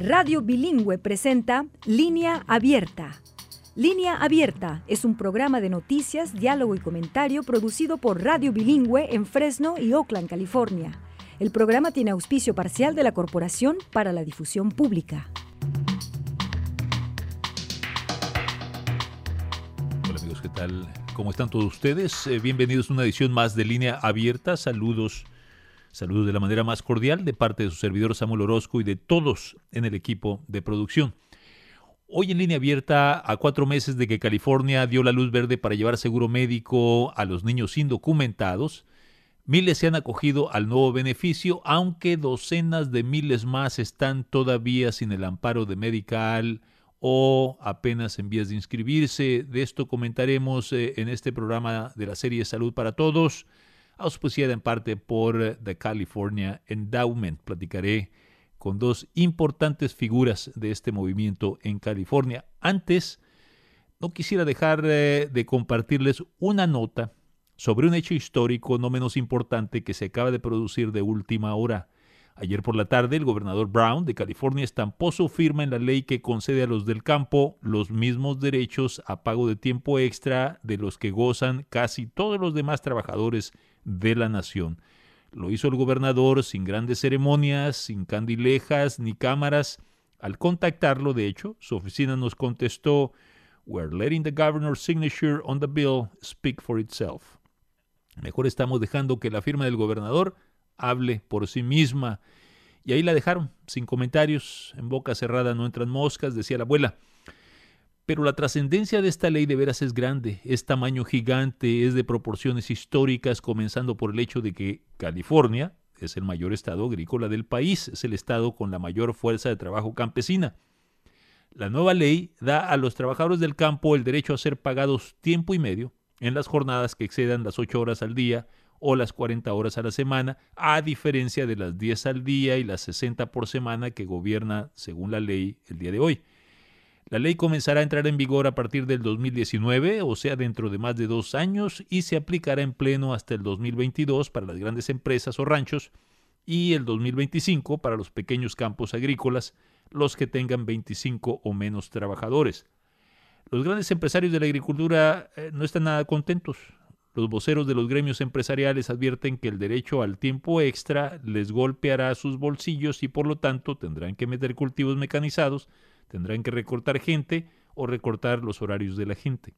Radio Bilingüe presenta Línea Abierta. Línea Abierta es un programa de noticias, diálogo y comentario producido por Radio Bilingüe en Fresno y Oakland, California. El programa tiene auspicio parcial de la Corporación para la Difusión Pública. Hola amigos, ¿qué tal? ¿Cómo están todos ustedes? Bienvenidos a una edición más de Línea Abierta. Saludos de la manera más cordial de parte de su servidor Samuel Orozco y de todos en el equipo de producción. Hoy en Línea Abierta, a 4 meses de que California dio la luz verde para llevar seguro médico a los niños indocumentados, miles se han acogido al nuevo beneficio, aunque docenas de miles más están todavía sin el amparo de Medical o apenas en vías de inscribirse. De esto comentaremos en este programa de la serie Salud para Todos, auspiciada en parte por The California Endowment. Platicaré con 2 importantes figuras de este movimiento en California. Antes, no quisiera dejar de compartirles una nota sobre un hecho histórico no menos importante que se acaba de producir de última hora. Ayer por la tarde, el gobernador Brown de California estampó su firma en la ley que concede a los del campo los mismos derechos a pago de tiempo extra de los que gozan casi todos los demás trabajadores de la nación. Lo hizo el gobernador sin grandes ceremonias, sin candilejas ni cámaras. Al contactarlo, de hecho, su oficina nos contestó: "We're letting the governor's signature on the bill speak for itself". Mejor estamos dejando que la firma del gobernador hable por sí misma. Y ahí la dejaron, sin comentarios. En boca cerrada no entran moscas, decía la abuela. Pero la trascendencia de esta ley de veras es grande, es tamaño gigante, es de proporciones históricas, comenzando por el hecho de que California es el mayor estado agrícola del país, es el estado con la mayor fuerza de trabajo campesina. La nueva ley da a los trabajadores del campo el derecho a ser pagados tiempo y medio en las jornadas que excedan las 8 horas al día o las 40 horas a la semana, a diferencia de las 10 al día y las 60 por semana que gobierna, según la ley, el día de hoy. La ley comenzará a entrar en vigor a partir del 2019, o sea, dentro de más de 2 años, y se aplicará en pleno hasta el 2022 para las grandes empresas o ranchos y el 2025 para los pequeños campos agrícolas, los que tengan 25 o menos trabajadores. Los grandes empresarios de la agricultura no están nada contentos. Los voceros de los gremios empresariales advierten que el derecho al tiempo extra les golpeará sus bolsillos y por lo tanto tendrán que meter cultivos mecanizados, tendrán que recortar gente o recortar los horarios de la gente.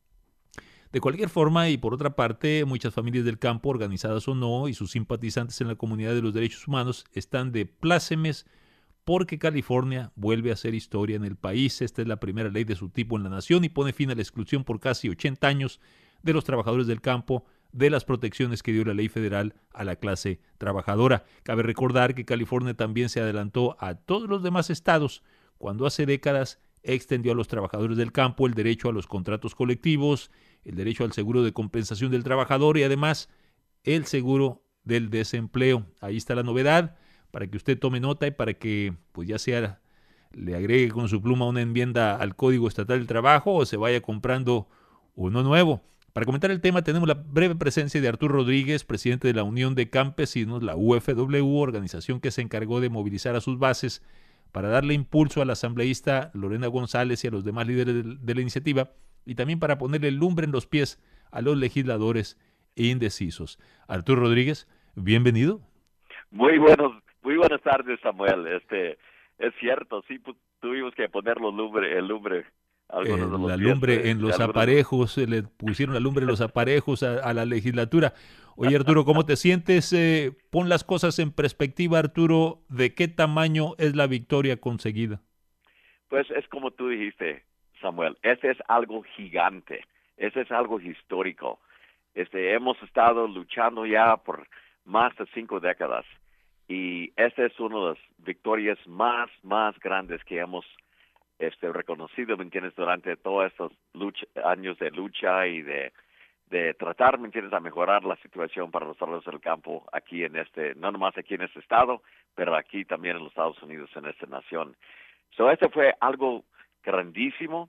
De cualquier forma, y por otra parte, muchas familias del campo, organizadas o no, y sus simpatizantes en la comunidad de los derechos humanos están de plácemes porque California vuelve a hacer historia en el país. Esta es la primera ley de su tipo en la nación y pone fin a la exclusión por casi 80 años de los trabajadores del campo de las protecciones que dio la ley federal a la clase trabajadora. Cabe recordar que California también se adelantó a todos los demás estados cuando hace décadas extendió a los trabajadores del campo el derecho a los contratos colectivos, el derecho al seguro de compensación del trabajador y además el seguro del desempleo. Ahí está la novedad, para que usted tome nota y para que pues ya sea le agregue con su pluma una enmienda al Código Estatal del Trabajo o se vaya comprando uno nuevo. Para comentar el tema tenemos la breve presencia de Arturo Rodríguez, presidente de la Unión de Campesinos, la UFW, organización que se encargó de movilizar a sus bases para darle impulso a la asambleísta Lorena González y a los demás líderes de la iniciativa, y también para ponerle lumbre en los pies a los legisladores indecisos. Arturo Rodríguez, bienvenido. Muy buenas tardes, Samuel. Es cierto, sí, tuvimos que poner el lumbre. La lumbre en los aparejos, le pusieron la lumbre en los aparejos a la legislatura. Oye, Arturo, ¿cómo te sientes? Pon las cosas en perspectiva, Arturo. ¿De qué tamaño es la victoria conseguida? Pues es como tú dijiste, Samuel. Este es algo gigante. Este es algo histórico. Hemos estado luchando ya por más de 5 décadas. Y esta es una de las victorias más grandes que hemos reconocido, ¿me entiendes?, durante todos estos años de lucha y de tratar, ¿me entiendes?, a mejorar la situación para los trabajadores del campo aquí no nomás aquí en este estado, pero aquí también en los Estados Unidos, en esta nación. Este fue algo grandísimo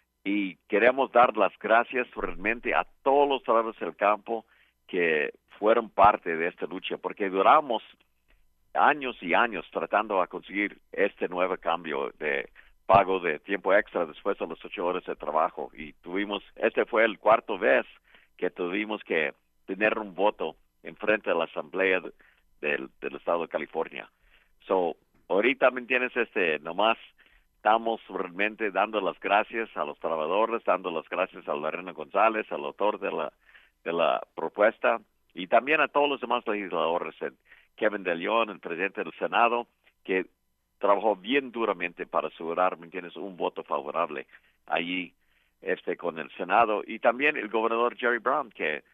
y queremos dar las gracias realmente a todos los trabajadores del campo que fueron parte de esta lucha, porque duramos años y años tratando de conseguir este nuevo cambio de pago de tiempo extra después de las 8 horas de trabajo. Y este fue el cuarto vez que tuvimos que tener un voto en frente a la Asamblea del Estado de California. So, ahorita, ¿me entiendes? Nomás estamos realmente dando las gracias a los trabajadores, dando las gracias a Lorena González, al autor de la propuesta, y también a todos los demás legisladores, Kevin De Leon, el presidente del Senado, que trabajó bien duramente para asegurar, ¿me entiendes?, un voto favorable allí con el Senado, y también el gobernador Jerry Brown, que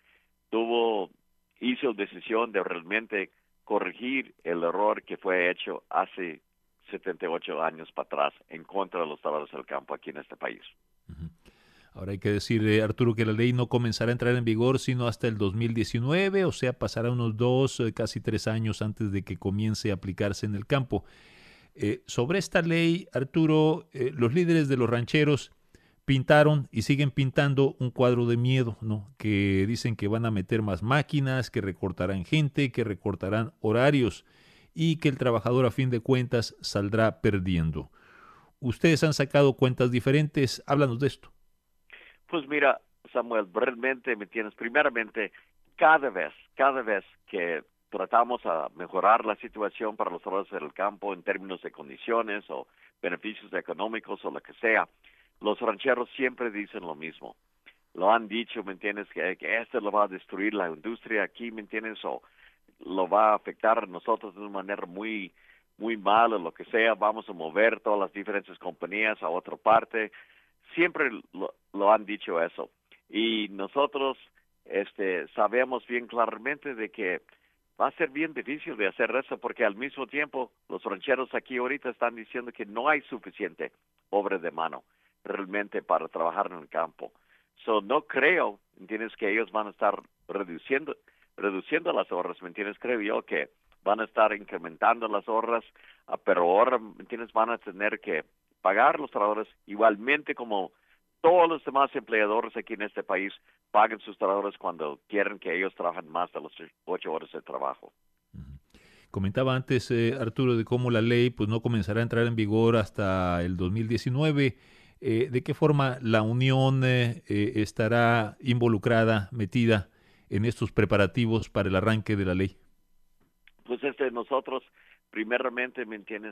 hizo la decisión de realmente corregir el error que fue hecho hace 78 años para atrás en contra de los trabajadores del campo aquí en este país. Uh-huh. Ahora hay que decir, Arturo, que la ley no comenzará a entrar en vigor sino hasta el 2019, o sea, pasará unos 2, casi 3 años antes de que comience a aplicarse en el campo. Sobre esta ley, Arturo, los líderes de los rancheros pintaron y siguen pintando un cuadro de miedo, ¿no? Que dicen que van a meter más máquinas, que recortarán gente, que recortarán horarios y que el trabajador a fin de cuentas saldrá perdiendo. Ustedes han sacado cuentas diferentes, háblanos de esto. Pues mira, Samuel, realmente, ¿me entiendes? Primeramente, cada vez que tratamos a mejorar la situación para los trabajadores del campo en términos de condiciones o beneficios económicos o lo que sea, los rancheros siempre dicen lo mismo. Lo han dicho, ¿me entiendes? Que esto lo va a destruir la industria aquí, ¿me entiendes? O lo va a afectar a nosotros de una manera muy, muy mala, lo que sea. Vamos a mover todas las diferentes compañías a otra parte. Siempre lo han dicho eso. Y nosotros sabemos bien claramente de que va a ser bien difícil de hacer eso, porque al mismo tiempo los rancheros aquí ahorita están diciendo que no hay suficiente obra de mano realmente para trabajar en el campo. So, no creo, ¿entiendes?, que ellos van a estar reduciendo las horas, ¿me entiendes? Creo yo que van a estar incrementando las horas, pero ahora, ¿me entiendes?, van a tener que pagar a los trabajadores igualmente como todos los demás empleadores aquí en este país pagan sus trabajadores cuando quieren que ellos trabajen más de las 8 horas de trabajo. Comentaba antes, Arturo, de cómo la ley pues no comenzará a entrar en vigor hasta el 2019. ¿De qué forma la Unión estará involucrada, metida en estos preparativos para el arranque de la ley? Pues nosotros, primeramente, ¿me entiendes?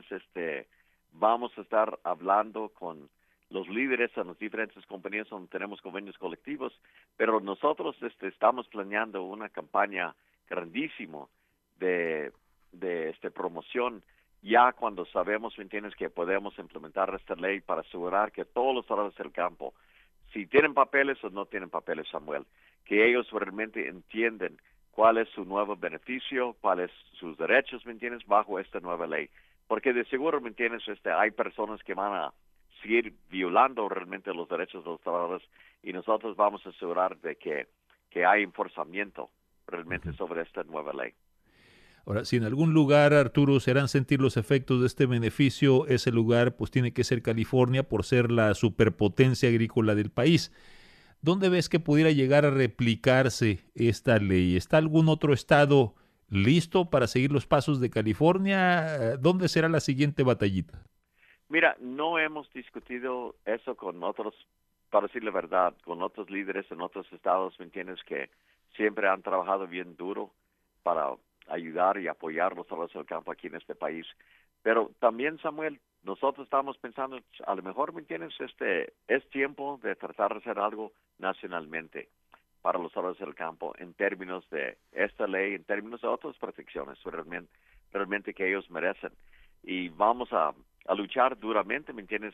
Vamos a estar hablando con los líderes en las diferentes compañías donde tenemos convenios colectivos, pero nosotros estamos planeando una campaña grandísima de promoción ya cuando sabemos, ¿me entiendes?, que podemos implementar esta ley para asegurar que todos los trabajadores del campo, si tienen papeles o no tienen papeles, Samuel, que ellos realmente entienden cuál es su nuevo beneficio, cuáles sus derechos, ¿me entiendes?, bajo esta nueva ley. Porque de seguro, ¿me entiendes?, hay personas que van a seguir violando realmente los derechos de los trabajadores y nosotros vamos a asegurar de que hay enforzamiento realmente sobre esta nueva ley. Ahora, si en algún lugar, Arturo, se harán sentir los efectos de este beneficio, ese lugar pues tiene que ser California por ser la superpotencia agrícola del país. ¿Dónde ves que pudiera llegar a replicarse esta ley? ¿Está algún otro estado listo para seguir los pasos de California? ¿Dónde será la siguiente batallita? Mira, no hemos discutido eso con otros, para decir la verdad, con otros líderes en otros estados, ¿me entiendes?, que siempre han trabajado bien duro para ayudar y apoyar los trabajadores del campo aquí en este país. Pero también, Samuel, nosotros estamos pensando, a lo mejor, ¿me entiendes?, es tiempo de tratar de hacer algo nacionalmente para los trabajadores del campo en términos de esta ley, en términos de otras protecciones realmente que ellos merecen. Y vamos a luchar duramente, ¿me entiendes?,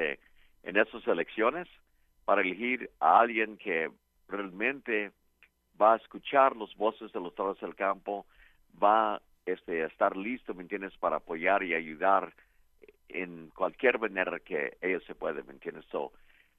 en estas elecciones para elegir a alguien que realmente va a escuchar las voces de los trabajadores del campo, va a estar listo, ¿me entiendes?, para apoyar y ayudar en cualquier manera que ellos se pueden, ¿me entiendes? So,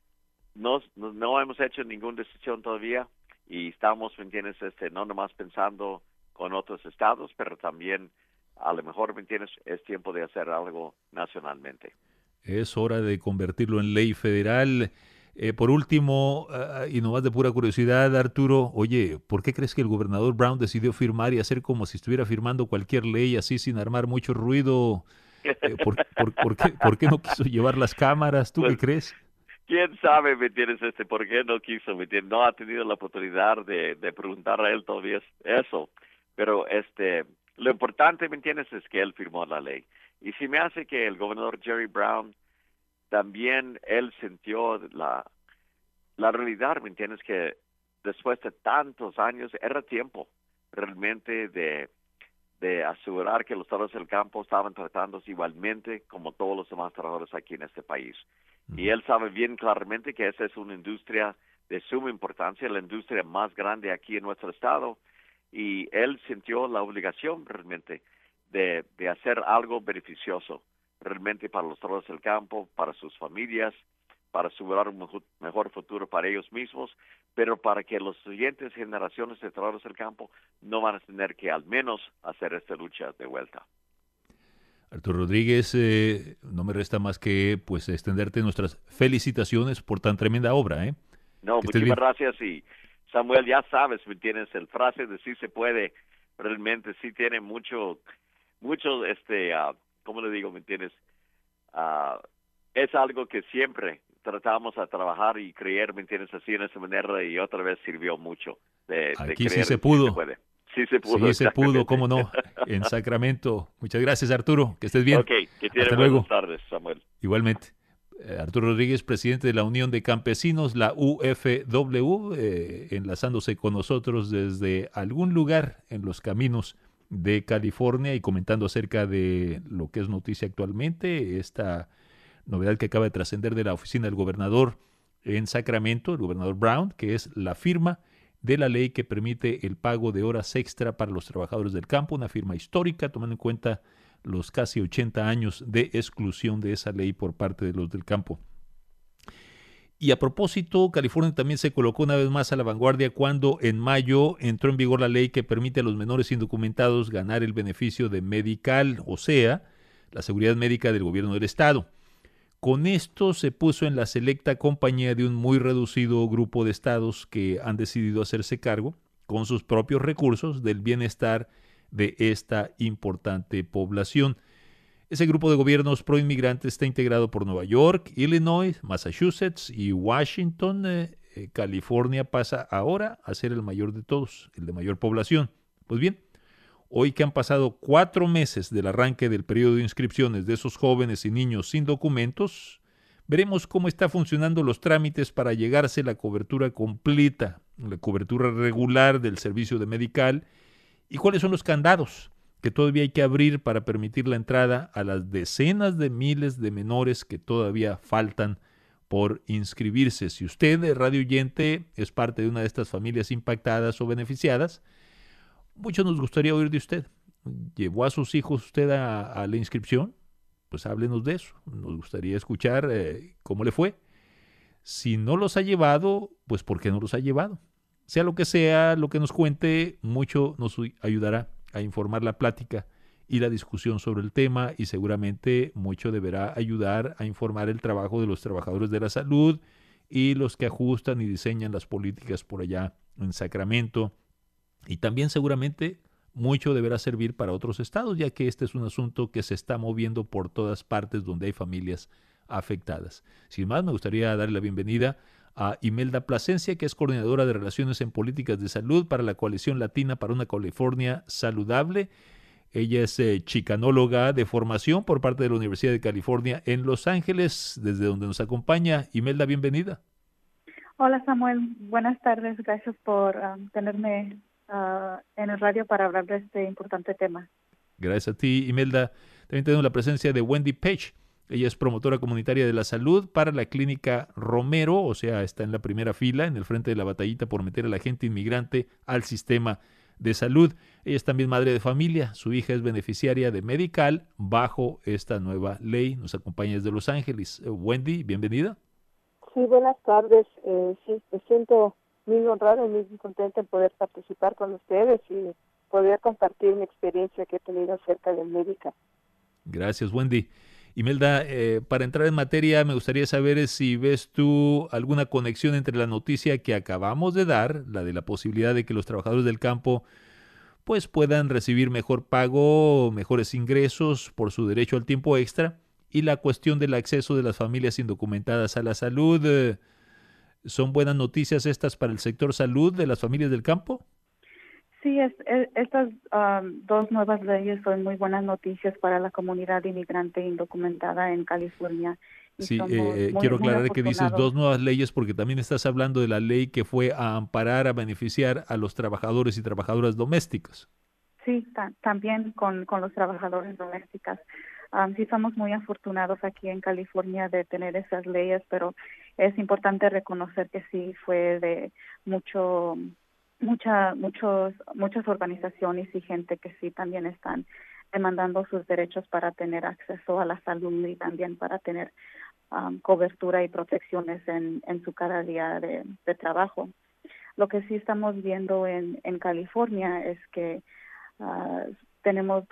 no hemos hecho ninguna decisión todavía y estamos, ¿me entiendes?, no nomás pensando con otros estados, pero también a lo mejor, ¿me entiendes?, es tiempo de hacer algo nacionalmente. Es hora de convertirlo en ley federal. Por último, y nomás de pura curiosidad, Arturo, oye, ¿por qué crees que el gobernador Brown decidió firmar y hacer como si estuviera firmando cualquier ley así sin armar mucho ruido? ¿Por qué no quiso llevar las cámaras? ¿Tú qué Pues, crees? quién sabe, ¿me entiendes? ¿Por qué no quiso? ¿Me entiendes? No ha tenido la oportunidad de preguntar a él todavía eso. Pero lo importante, ¿me entiendes? Es que él firmó la ley. Y si me hace que el gobernador Jerry Brown también él sintió la realidad, ¿me entiendes? Que después de tantos años era tiempo realmente de asegurar que los trabajadores del campo estaban tratándose igualmente como todos los demás trabajadores aquí en este país. Y él sabe bien claramente que esa es una industria de suma importancia, la industria más grande aquí en nuestro estado, y él sintió la obligación realmente de hacer algo beneficioso realmente para los trabajadores del campo, para sus familias, para asegurar un mejor futuro para ellos mismos, pero para que las siguientes generaciones de trabajadores del campo no van a tener que al menos hacer esta lucha de vuelta. Arturo Rodríguez, no me resta más que pues extenderte nuestras felicitaciones por tan tremenda obra, ¿eh? No, Que estés muchísimas bien. gracias y Samuel, ya sabes, ¿me entiendes? El frase de sí se puede, realmente sí tiene mucho, ¿cómo le digo? ¿Me entiendes? Es algo que siempre tratamos a trabajar y creer, ¿me entiendes? Así en esa manera y otra vez sirvió mucho de Aquí sí creer se en sí se pudo. puede. Sí se pudo, Sí se pudo, exactamente. cómo no, en Sacramento. Muchas gracias, Arturo. Que estés bien. Ok, que tiene Hasta buenas luego. tardes, Samuel. Igualmente. Arturo Rodríguez, presidente de la Unión de Campesinos, la UFW, enlazándose con nosotros desde algún lugar en los caminos de California y comentando acerca de lo que es noticia actualmente, esta novedad que acaba de trascender de la oficina del gobernador en Sacramento, el gobernador Brown, que es la firma de la ley que permite el pago de horas extra para los trabajadores del campo, una firma histórica, tomando en cuenta los casi 80 años de exclusión de esa ley por parte de los del campo. Y a propósito, California también se colocó una vez más a la vanguardia cuando en mayo entró en vigor la ley que permite a los menores indocumentados ganar el beneficio de Medical, o sea, la seguridad médica del gobierno del estado. Con esto se puso en la selecta compañía de un muy reducido grupo de estados que han decidido hacerse cargo, con sus propios recursos, del bienestar de esta importante población. Ese grupo de gobiernos proinmigrantes está integrado por Nueva York, Illinois, Massachusetts y Washington. California pasa ahora a ser el mayor de todos, el de mayor población. Pues bien, hoy que han pasado 4 meses del arranque del periodo de inscripciones de esos jóvenes y niños sin documentos, veremos cómo está funcionando los trámites para llegarse la cobertura completa, la cobertura regular del servicio de Medical, y cuáles son los candados que todavía hay que abrir para permitir la entrada a las decenas de miles de menores que todavía faltan por inscribirse. Si usted, radio oyente, es parte de una de estas familias impactadas o beneficiadas, mucho nos gustaría oír de usted. ¿Llevó a sus hijos usted a la inscripción? Pues háblenos de eso. Nos gustaría escuchar cómo le fue. Si no los ha llevado, pues ¿por qué no los ha llevado? Sea lo que nos cuente, mucho nos ayudará a informar la plática y la discusión sobre el tema, y seguramente mucho deberá ayudar a informar el trabajo de los trabajadores de la salud y los que ajustan y diseñan las políticas por allá en Sacramento. Y también seguramente mucho deberá servir para otros estados, ya que este es un asunto que se está moviendo por todas partes donde hay familias afectadas. Sin más, me gustaría darle la bienvenida a Imelda Plasencia, que es coordinadora de Relaciones en Políticas de Salud para la Coalición Latina para una California Saludable. Ella es chicanóloga de formación por parte de la Universidad de California en Los Ángeles, desde donde nos acompaña. Imelda, bienvenida. Hola Samuel, buenas tardes, gracias por tenerme en el radio para hablar de este importante tema. Gracias a ti, Imelda. También tenemos la presencia de Wendy Page. Ella es promotora comunitaria de la salud para la clínica Romero, o sea, está en la primera fila, en el frente de la batallita por meter a la gente inmigrante al sistema de salud. Ella es también madre de familia, su hija es beneficiaria de Medical bajo esta nueva ley. Nos acompaña desde Los Ángeles. Wendy, bienvenida. Sí, buenas tardes. Sí, me siento muy honrada y muy contenta en poder participar con ustedes y poder compartir mi experiencia que he tenido acerca del Medical. Gracias, Wendy. Imelda, para entrar en materia, me gustaría saber si ves tú alguna conexión entre la noticia que acabamos de dar, la de la posibilidad de que los trabajadores del campo pues puedan recibir mejor pago, mejores ingresos por su derecho al tiempo extra, y la cuestión del acceso de las familias indocumentadas a la salud. ¿Son buenas noticias estas para el sector salud de las familias del campo? Sí, estas dos nuevas leyes son muy buenas noticias para la comunidad inmigrante indocumentada en California. Y Sí, somos muy, quiero muy aclarar que dices afortunados. dos nuevas leyes porque también estás hablando de la ley que fue a amparar, a beneficiar a los trabajadores y trabajadoras domésticas. Sí, también con los trabajadores domésticos. Sí, somos muy afortunados aquí en California de tener esas leyes, pero es importante reconocer que sí fue de muchas organizaciones y gente que sí también están demandando sus derechos para tener acceso a la salud y también para tener cobertura y protecciones en su cada día de trabajo. Lo que sí estamos viendo en California es que tenemos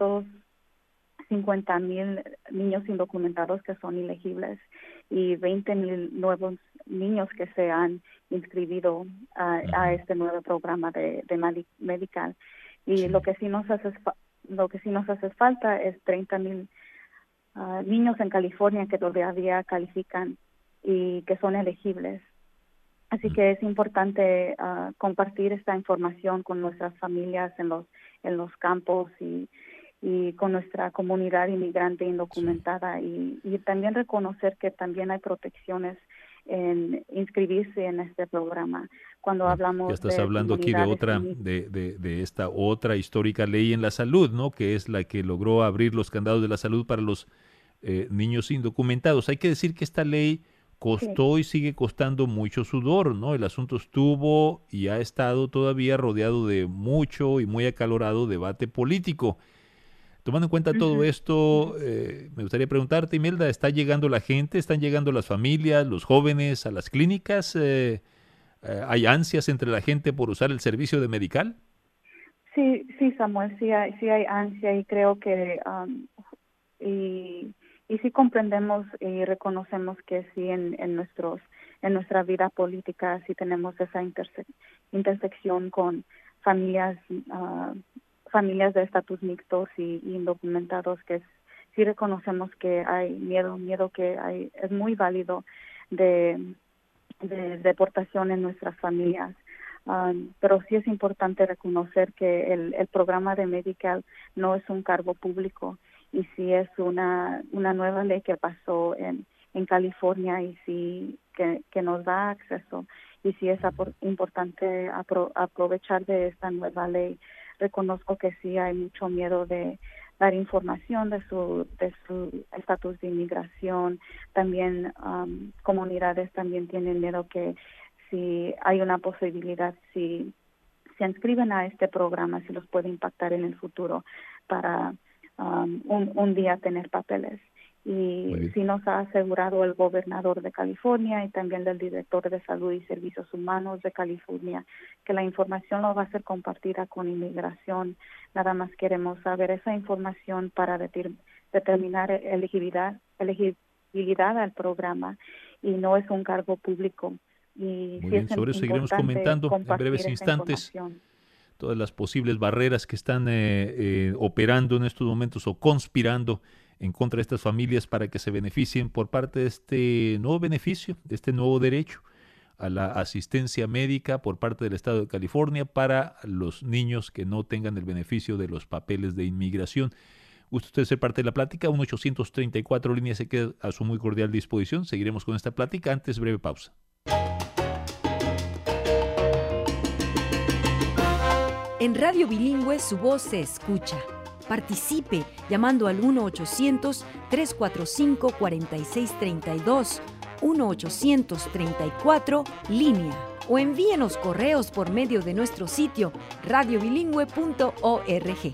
250,000 niños indocumentados que son ilegibles y 20,000 nuevos niños que se han inscrito a este nuevo programa de medical. Y Sí. lo que sí nos hace falta es 30,000 niños en California que todavía califican y que son elegibles. Así que es importante compartir esta información con nuestras familias en los campos y con nuestra comunidad inmigrante indocumentada, y también reconocer que también hay protecciones en inscribirse en este programa. Cuando Ya hablamos estás de hablando aquí de comunidades otra, de esta otra histórica ley en la salud, ¿no? Que es la que logró abrir los candados de la salud para los niños indocumentados. Hay que decir que esta ley costó y sigue costando mucho sudor, ¿no? El asunto estuvo y ha estado todavía rodeado de mucho y muy acalorado debate político. Tomando en cuenta todo esto, me gustaría preguntarte, Imelda, ¿está llegando la gente? ¿Están llegando las familias, los jóvenes a las clínicas? ¿Hay ansias entre la gente por usar el servicio de Medical? Sí, Samuel, sí hay ansia, y creo que y sí comprendemos y reconocemos que sí en nuestra vida política sí tenemos esa intersección con familias familias de estatus mixtos y indocumentados, que sí reconocemos que hay miedo que es muy válido de deportación en nuestras familias. Pero sí es importante reconocer que el programa de Medical no es un cargo público, y sí es una nueva ley que pasó en California, y sí que nos da acceso, y sí es importante aprovechar de esta nueva ley. Reconozco que sí hay mucho miedo de dar información de su estatus de inmigración. También comunidades también tienen miedo que si hay una posibilidad, si se inscriben a este programa, si los puede impactar en el futuro para un día tener papeles. Y sí nos ha asegurado el gobernador de California y también el director de Salud y Servicios Humanos de California que la información lo va a ser compartida con inmigración. Nada más queremos saber esa información para determinar elegibilidad al programa, y no es un cargo público. Y Muy sí bien, es sobre eso seguiremos importante comentando en compartir breves esa instantes. información. Todas las posibles barreras que están operando en estos momentos o conspirando en contra de estas familias para que se beneficien por parte de este nuevo beneficio, de este nuevo derecho a la asistencia médica por parte del Estado de California para los niños que no tengan el beneficio de los papeles de inmigración. ¿Gusta usted ser parte de la plática? 1-834 líneas se queda a su muy cordial disposición. Seguiremos con esta plática. Antes, breve pausa. En Radio Bilingüe su voz se escucha. Participe llamando al 1-800-345-4632, 1-834-LÍNEA, o envíenos correos por medio de nuestro sitio radiobilingüe.org.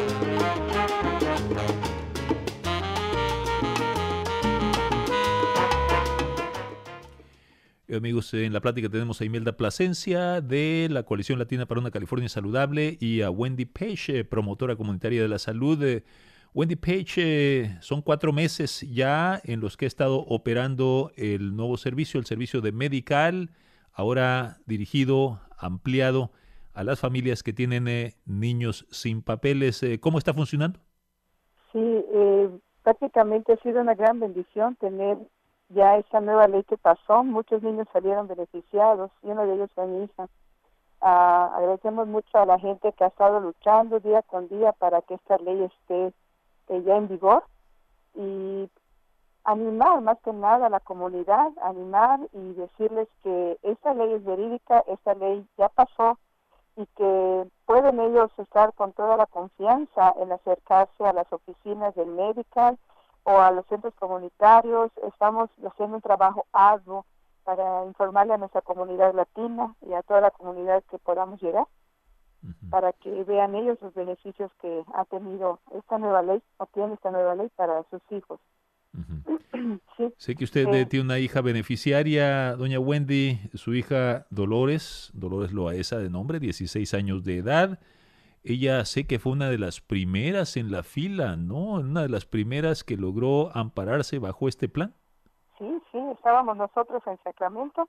Amigos, en la plática tenemos a Imelda Plasencia de la Coalición Latina para una California Saludable y a Wendy Page, promotora comunitaria de la salud. Wendy Page, son 4 meses ya en los que ha estado operando el nuevo servicio, el servicio de Medical, ahora dirigido, ampliado a las familias que tienen niños sin papeles. ¿Cómo está funcionando? Sí, prácticamente ha sido una gran bendición tener ya esa nueva ley que pasó. Muchos niños salieron beneficiados y uno de ellos fue mi hija. Agradecemos mucho a la gente que ha estado luchando día con día para que esta ley esté ya en vigor, y animar más que nada a la comunidad, animar y decirles que esta ley es verídica, esta ley ya pasó y que pueden ellos estar con toda la confianza en acercarse a las oficinas del Medical o a los centros comunitarios. Estamos haciendo un trabajo arduo para informarle a nuestra comunidad latina y a toda la comunidad que podamos llegar, para que vean ellos los beneficios que ha tenido esta nueva ley, o tiene esta nueva ley para sus hijos. Sí. Sé que usted tiene una hija beneficiaria, doña Wendy, su hija Dolores Loaesa de nombre, 16 años de edad. Ella sé que fue una de las primeras en la fila, ¿no? Una de las primeras que logró ampararse bajo este plan. Sí, estábamos nosotros en Sacramento,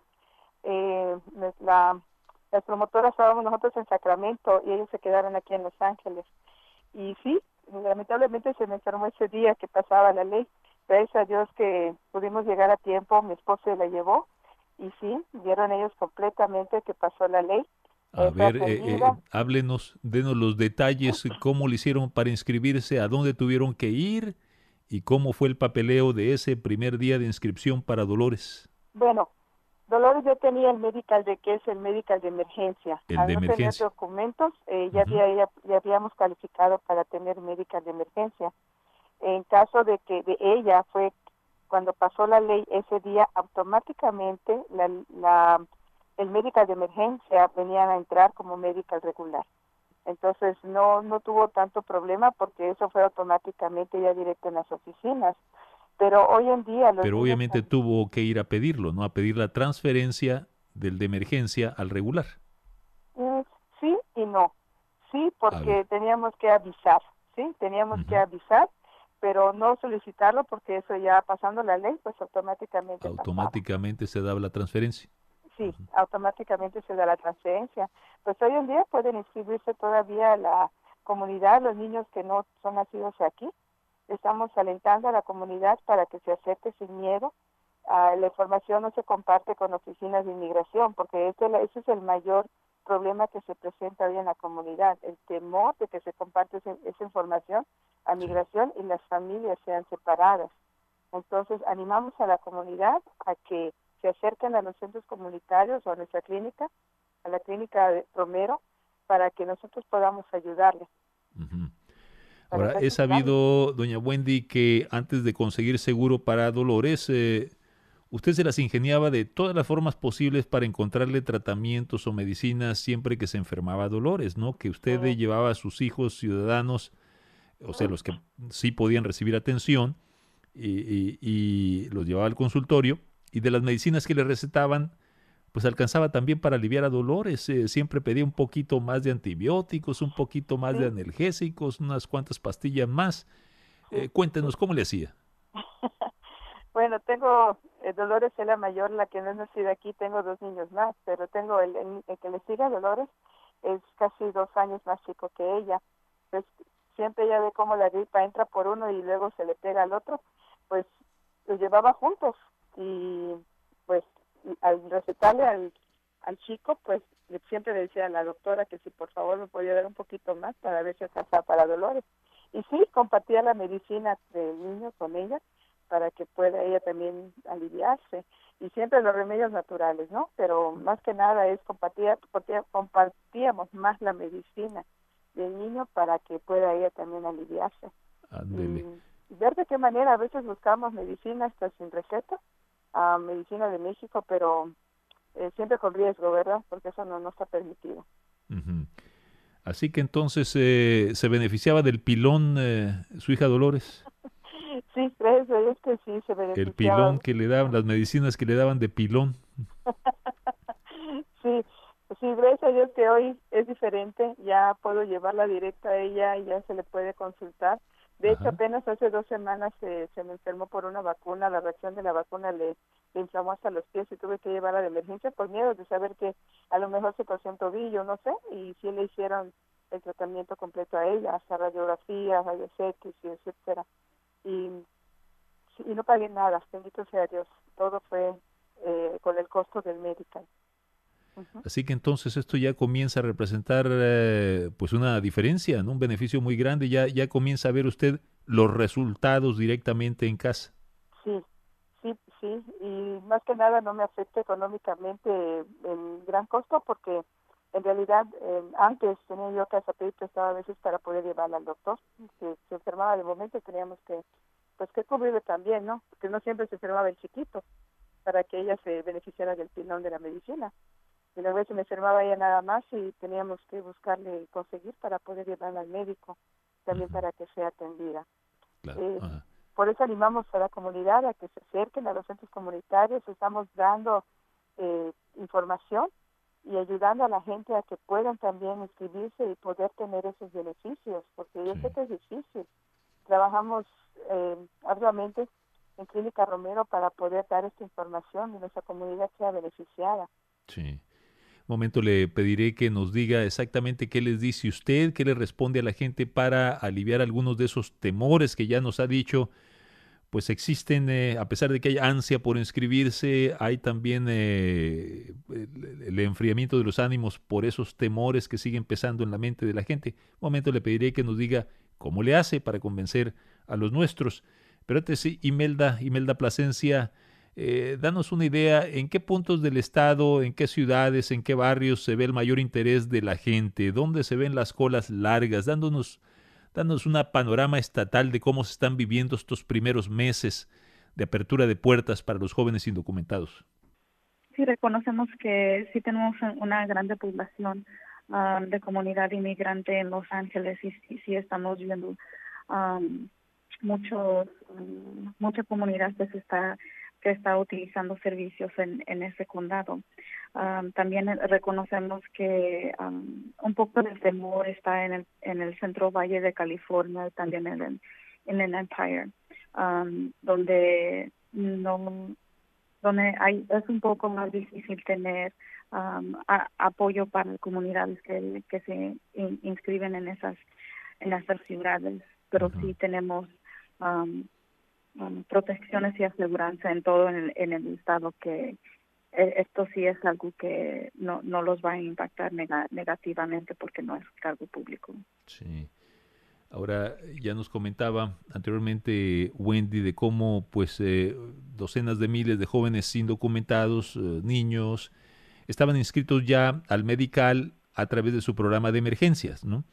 las promotoras estábamos nosotros en Sacramento y ellos se quedaron aquí en Los Ángeles. Y sí, lamentablemente se me enfermó ese día que pasaba la ley. Gracias a Dios que pudimos llegar a tiempo, mi esposo se la llevó y sí, vieron ellos completamente que pasó la ley. A ver, háblenos, denos los detalles, cómo le hicieron para inscribirse, a dónde tuvieron que ir y cómo fue el papeleo de ese primer día de inscripción para Dolores. Bueno, Dolores ya tenía el medical que es el medical de emergencia. El de emergencia. Tener documentos, ya habíamos calificado para tener medical de emergencia. En caso de que de ella fue cuando pasó la ley ese día, automáticamente el medical de emergencia venían a entrar como medical regular. Entonces no tuvo tanto problema porque eso fue automáticamente ya directo en las oficinas. Pero hoy en día... Pero obviamente tuvo que ir a pedirlo, ¿no? A pedir la transferencia del de emergencia al regular. Sí y no. Sí, porque teníamos que avisar, ¿sí? Teníamos que avisar, pero no solicitarlo porque eso ya pasando la ley, pues automáticamente se daba la transferencia. Sí, automáticamente se da la transferencia. Pues hoy en día pueden inscribirse todavía la comunidad, los niños que no son nacidos aquí. Estamos alentando a la comunidad para que se acerque sin miedo. La información no se comparte con oficinas de inmigración, porque ese es el mayor problema que se presenta hoy en la comunidad, el temor de que se comparte esa información a migración y las familias sean separadas. Entonces, animamos a la comunidad a que se acerquen a los centros comunitarios o a nuestra clínica, a la clínica de Romero, para que nosotros podamos ayudarles. Ahora, he sabido, doña Wendy, que antes de conseguir seguro para Dolores, usted se las ingeniaba de todas las formas posibles para encontrarle tratamientos o medicinas siempre que se enfermaba Dolores, ¿no? Que usted llevaba a sus hijos ciudadanos, o sea, los que sí podían recibir atención, y los llevaba al consultorio, y de las medicinas que le recetaban, pues alcanzaba también para aliviar a Dolores. Siempre pedía un poquito más de antibióticos, un poquito más de analgésicos, unas cuantas pastillas más. Cuéntenos, ¿cómo le hacía? Bueno, tengo, Dolores es la mayor, la que no es nacida aquí, tengo 2 niños más, pero tengo el que le sigue a Dolores, es casi 2 años más chico que ella. Pues siempre ella ve cómo la gripa entra por uno y luego se le pega al otro, pues los llevaba juntos y pues al recetarle al chico, pues siempre le decía a la doctora que si por favor me podía dar un poquito más para ver si alcanzaba para Dolores. Y sí, compartía la medicina del niño con ella para que pueda ella también aliviarse. Y siempre los remedios naturales, ¿no? Pero más que nada es compartíamos más la medicina del niño para que pueda ella también aliviarse. Y ver de qué manera a veces buscamos medicina hasta sin receta, medicina de México, pero siempre con riesgo, ¿verdad? Porque eso no está permitido. Así que entonces se beneficiaba del pilón su hija Dolores. Sí, gracias a Dios que sí se beneficiaba. El pilón que le daban, las medicinas que le daban de pilón. Sí, gracias a Dios que hoy es diferente, ya puedo llevarla directa a ella y ya se le puede consultar De hecho, apenas hace 2 semanas se me enfermó por una vacuna, la reacción de la vacuna le inflamó hasta los pies y tuve que llevarla de emergencia por miedo de saber que a lo mejor se torció un tobillo, no sé, y sí le hicieron el tratamiento completo a ella, hasta radiografías, rayos X, etcétera. Y no pagué nada, bendito sea Dios, todo fue con el costo del medical. Así que entonces esto ya comienza a representar pues una diferencia, ¿no? Un beneficio muy grande, ya comienza a ver usted los resultados directamente en casa. Sí, y más que nada no me afecta económicamente en gran costo porque en realidad antes tenía yo que pedir prestado a veces para poder llevarla al doctor, que se enfermaba de momento y teníamos que cubrirle también, ¿no? Porque no siempre se enfermaba el chiquito para que ella se beneficiara del pilón de la medicina. Y luego se me enfermaba ella nada más y teníamos que buscarle y conseguir para poder llevarla al médico, también para que sea atendida. Claro. Por eso animamos a la comunidad a que se acerquen a los centros comunitarios, estamos dando información y ayudando a la gente a que puedan también inscribirse y poder tener esos beneficios, porque yo sé que es difícil. Trabajamos arduamente en Clínica Romero para poder dar esta información y nuestra comunidad sea beneficiada. Sí. Un momento le pediré que nos diga exactamente qué les dice usted, qué le responde a la gente para aliviar algunos de esos temores que ya nos ha dicho. Pues existen, a pesar de que hay ansia por inscribirse, hay también el enfriamiento de los ánimos por esos temores que siguen pesando en la mente de la gente. Un momento le pediré que nos diga cómo le hace para convencer a los nuestros. Pero antes sí, Imelda Plasencia, danos una idea en qué puntos del estado, en qué ciudades, en qué barrios se ve el mayor interés de la gente, dónde se ven las colas largas, dándonos una panorama estatal de cómo se están viviendo estos primeros meses de apertura de puertas para los jóvenes indocumentados. Sí, reconocemos que sí tenemos una grande población de comunidad inmigrante en Los Ángeles y sí estamos viendo mucha comunidad que está utilizando servicios en ese condado. También reconocemos que un poco del temor está en el centro valle de California, también en el Empire, donde es un poco más difícil tener apoyo para comunidades que se inscriben en esas ciudades, pero sí tenemos protecciones y aseguranza en todo en el estado, que esto sí es algo que no los va a impactar negativamente porque no es cargo público. Sí. Ahora, ya nos comentaba anteriormente Wendy de cómo pues docenas de miles de jóvenes indocumentados, niños, estaban inscritos ya al Medical a través de su programa de emergencias, ¿no?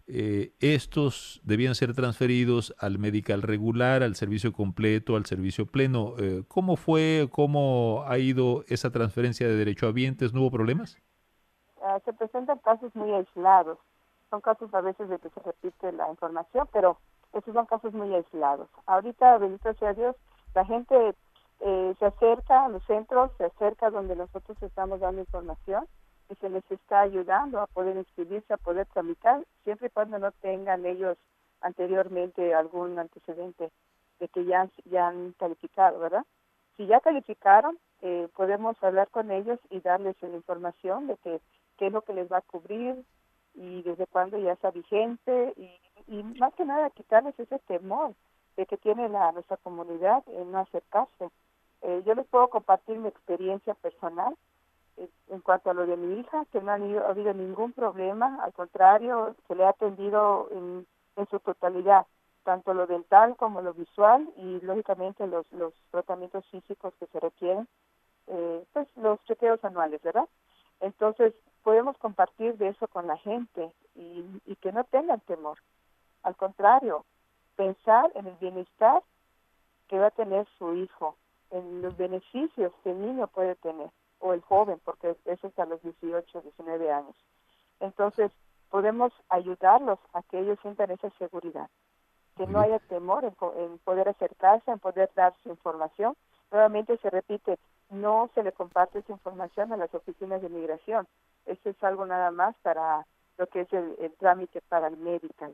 Estos debían ser transferidos al Medical regular, al servicio completo, al servicio pleno. ¿Cómo fue, cómo ha ido esa transferencia de derechohabientes? ¿No hubo problemas? Se presentan casos muy aislados. Son casos a veces de que se repite la información, pero esos son casos muy aislados. Ahorita, bendito sea Dios, la gente se acerca a los centros, se acerca donde nosotros estamos dando información y se les está ayudando a poder inscribirse, a poder tramitar, siempre y cuando no tengan ellos anteriormente algún antecedente de que ya han calificado, ¿verdad? Si ya calificaron, podemos hablar con ellos y darles la información de qué es lo que les va a cubrir y desde cuándo ya está vigente y más que nada quitarles ese temor de que tiene nuestra comunidad en no acercarse. Yo les puedo compartir mi experiencia personal en cuanto a lo de mi hija, que no ha habido ningún problema, al contrario, se le ha atendido en su totalidad, tanto lo dental como lo visual y lógicamente los tratamientos físicos que se requieren, pues los chequeos anuales, ¿verdad? Entonces, podemos compartir de eso con la gente y que no tengan temor. Al contrario, pensar en el bienestar que va a tener su hijo, en los beneficios que el niño puede tener, o el joven, porque es hasta los 18, 19 años. Entonces, podemos ayudarlos a que ellos sientan esa seguridad, que no haya temor en poder acercarse, en poder dar su información. Nuevamente se repite, no se le comparte esa información a las oficinas de migración. Eso es algo nada más para lo que es el trámite para el medical.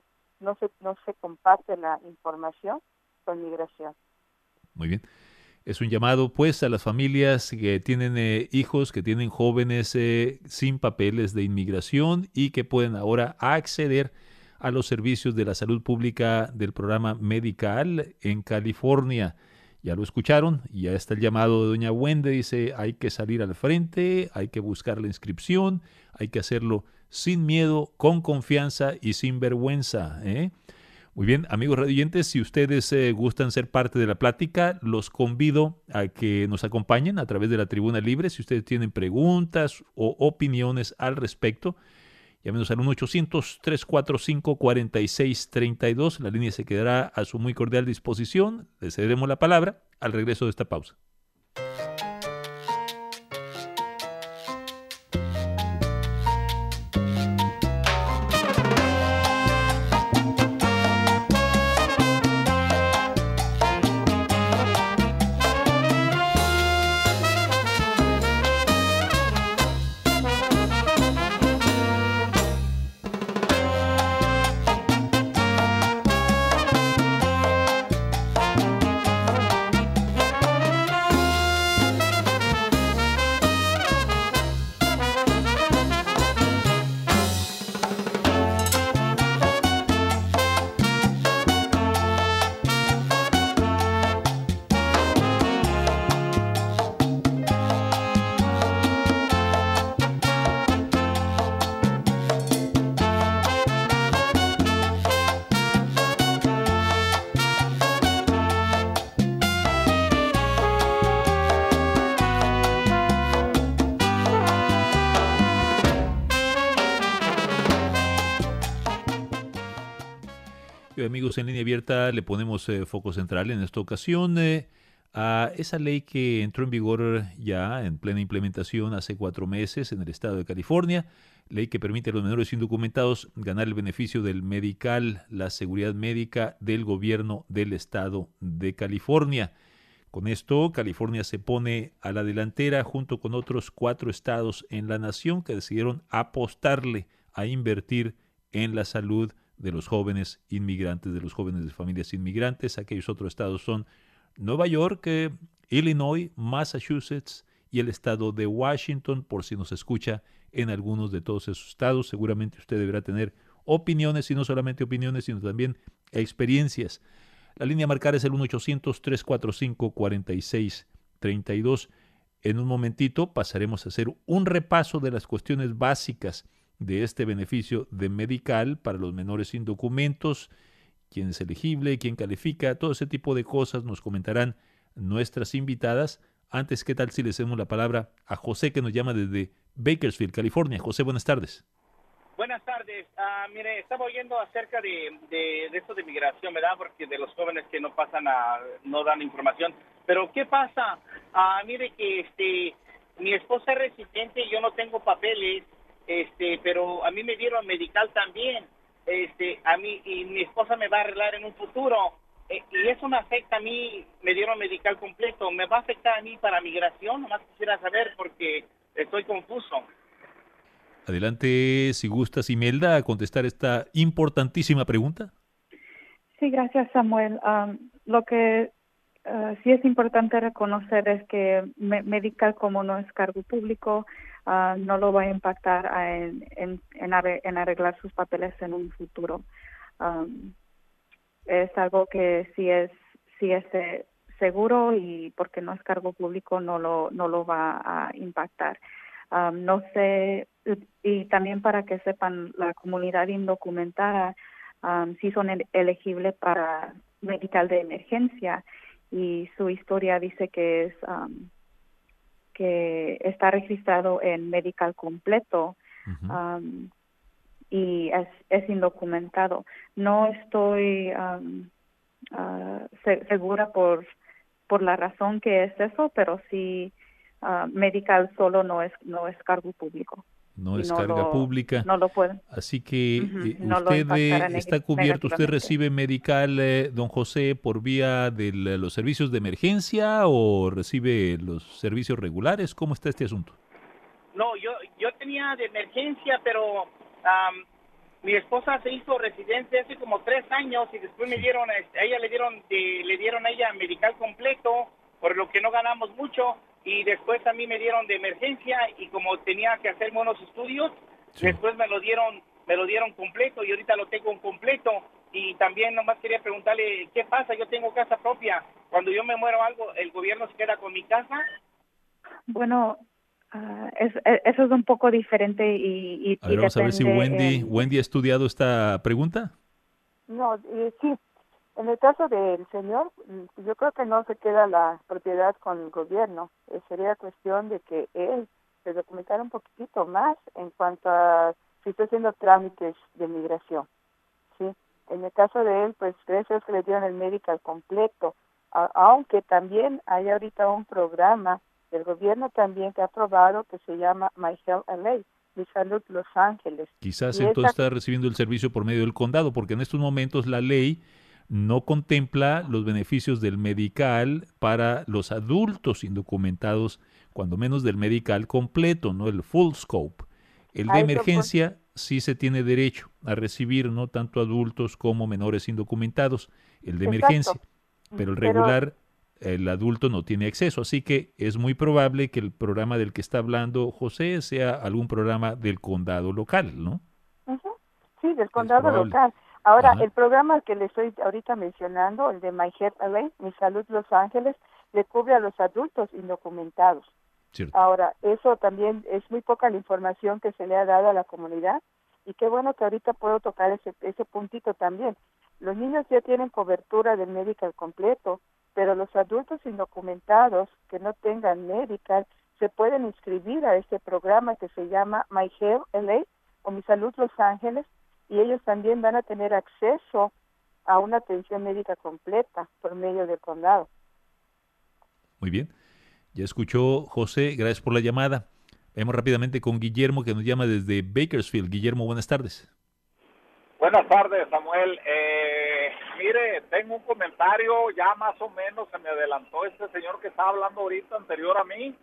no se comparte la información con migración. Muy bien. Es un llamado, pues, a las familias que tienen hijos, que tienen jóvenes sin papeles de inmigración y que pueden ahora acceder a los servicios de la salud pública del programa Medical en California. Ya lo escucharon, ya está el llamado de doña Wende, dice, hay que salir al frente, hay que buscar la inscripción, hay que hacerlo sin miedo, con confianza y sin vergüenza, ¿eh? Muy bien, amigos radioyentes, si ustedes gustan ser parte de la plática, los convido a que nos acompañen a través de la Tribuna Libre. Si ustedes tienen preguntas o opiniones al respecto, llámenos al 1-800-345-4632. La línea se quedará a su muy cordial disposición. Les cederemos la palabra al regreso de esta pausa. Amigos, en Línea Abierta le ponemos foco central en esta ocasión a esa ley que entró en vigor ya en plena implementación hace 4 meses en el estado de California, ley que permite a los menores indocumentados ganar el beneficio del Medical, la seguridad médica del gobierno del estado de California. Con esto, California se pone a la delantera junto con otros 4 estados en la nación que decidieron apostarle a invertir en la salud de los jóvenes inmigrantes, de los jóvenes de familias inmigrantes. Aquellos otros estados son Nueva York, Illinois, Massachusetts y el estado de Washington. Por si nos escucha en algunos de todos esos estados, seguramente usted deberá tener opiniones, y no solamente opiniones, sino también experiencias. La línea a marcar es el 1-800-345-4632. En un momentito pasaremos a hacer un repaso de las cuestiones básicas de este beneficio de Medical para los menores sin documentos, quién es elegible, quién califica, todo ese tipo de cosas nos comentarán nuestras invitadas. Antes, ¿qué tal si le hacemos la palabra a José, que nos llama desde Bakersfield, California? José, buenas tardes. Buenas tardes. Mire, estaba oyendo acerca de esto de migración, ¿verdad? Porque de los jóvenes que no dan información. Pero, ¿qué pasa? Mire que mi esposa es residente y yo no tengo papeles. Pero a mí me dieron Medical también, a mí, y mi esposa me va a arreglar en un futuro, y eso me afecta a mí. Me dieron Medical completo, me va a afectar a mí para migración. Nomás quisiera saber porque estoy confuso. Adelante, si gustas, Imelda, a contestar esta importantísima pregunta. Sí, gracias, Samuel. Lo que sí es importante reconocer es que Medical, como no es cargo público, no lo va a impactar en arreglar sus papeles en un futuro. Es algo que sí es seguro, y porque no es cargo público no lo va a impactar. No sé, y también para que sepan, la comunidad indocumentada sí son elegibles para Medical de emergencia, y su historia dice que está registrado en Medical completo. Uh-huh. Y es indocumentado. No estoy segura por la razón que es eso, pero sí, Medical solo no es cargo público. No es carga pública. No lo pueden. Así que no usted está cubierto. ¿Usted recibe Medical, don José, por vía de los servicios de emergencia o recibe los servicios regulares? ¿Cómo está este asunto? No, yo tenía de emergencia, pero mi esposa se hizo residente hace como 3 años y después me dieron, a ella le dieron a ella medical completo, por lo que no ganamos mucho, y después a mí me dieron de emergencia y como tenía que hacerme unos estudios, Sí. después me lo dieron completo y ahorita lo tengo completo. Y también nomás quería preguntarle, ¿qué pasa? Yo tengo casa propia. Cuando yo me muero algo, ¿el gobierno se queda con mi casa? Bueno, eso es un poco diferente A ver, vamos a ver si depende. Wendy ha estudiado esta pregunta. No, sí, en el caso del señor, yo creo que no se queda la propiedad con el gobierno. Sería cuestión de que él se documentara un poquitito más en cuanto a si está haciendo trámites de migración, ¿sí? En el caso de él, pues gracias que le dieron el medical completo, aunque también hay ahorita un programa del gobierno también que ha aprobado que se llama My Health LA, Mi Salud Los Ángeles. Quizás Y entonces está recibiendo el servicio por medio del condado, porque en estos momentos la ley no contempla los beneficios del medical para los adultos indocumentados, cuando menos del medical completo, ¿no? El full scope. El de a eso, emergencia sí se tiene derecho a recibir, ¿no? Tanto adultos como menores indocumentados, el de exacto, emergencia, pero el pero regular, el adulto no tiene acceso. Así que es muy probable que el programa del que está hablando José sea algún programa del condado local, ¿no? ujú, sí, del Es condado probable. local. Ahora, Ajá, el programa que le estoy ahorita mencionando, el de My Health LA, Mi Salud Los Ángeles, le cubre a los adultos indocumentados. cierto. Ahora, eso también es muy poca la información que se le ha dado a la comunidad y qué bueno que ahorita puedo tocar ese puntito también. Los niños ya tienen cobertura del medical completo, pero los adultos indocumentados que no tengan medical se pueden inscribir a este programa que se llama My Health LA o Mi Salud Los Ángeles y ellos también van a tener acceso a una atención médica completa por medio del condado. Muy bien. Ya escuchó José, gracias por la llamada. Vamos rápidamente con Guillermo, que nos llama desde Bakersfield. Guillermo, buenas tardes. Buenas tardes, Samuel. Mire, tengo un comentario, ya más o menos se me adelantó este señor que estaba hablando ahorita anterior a mí,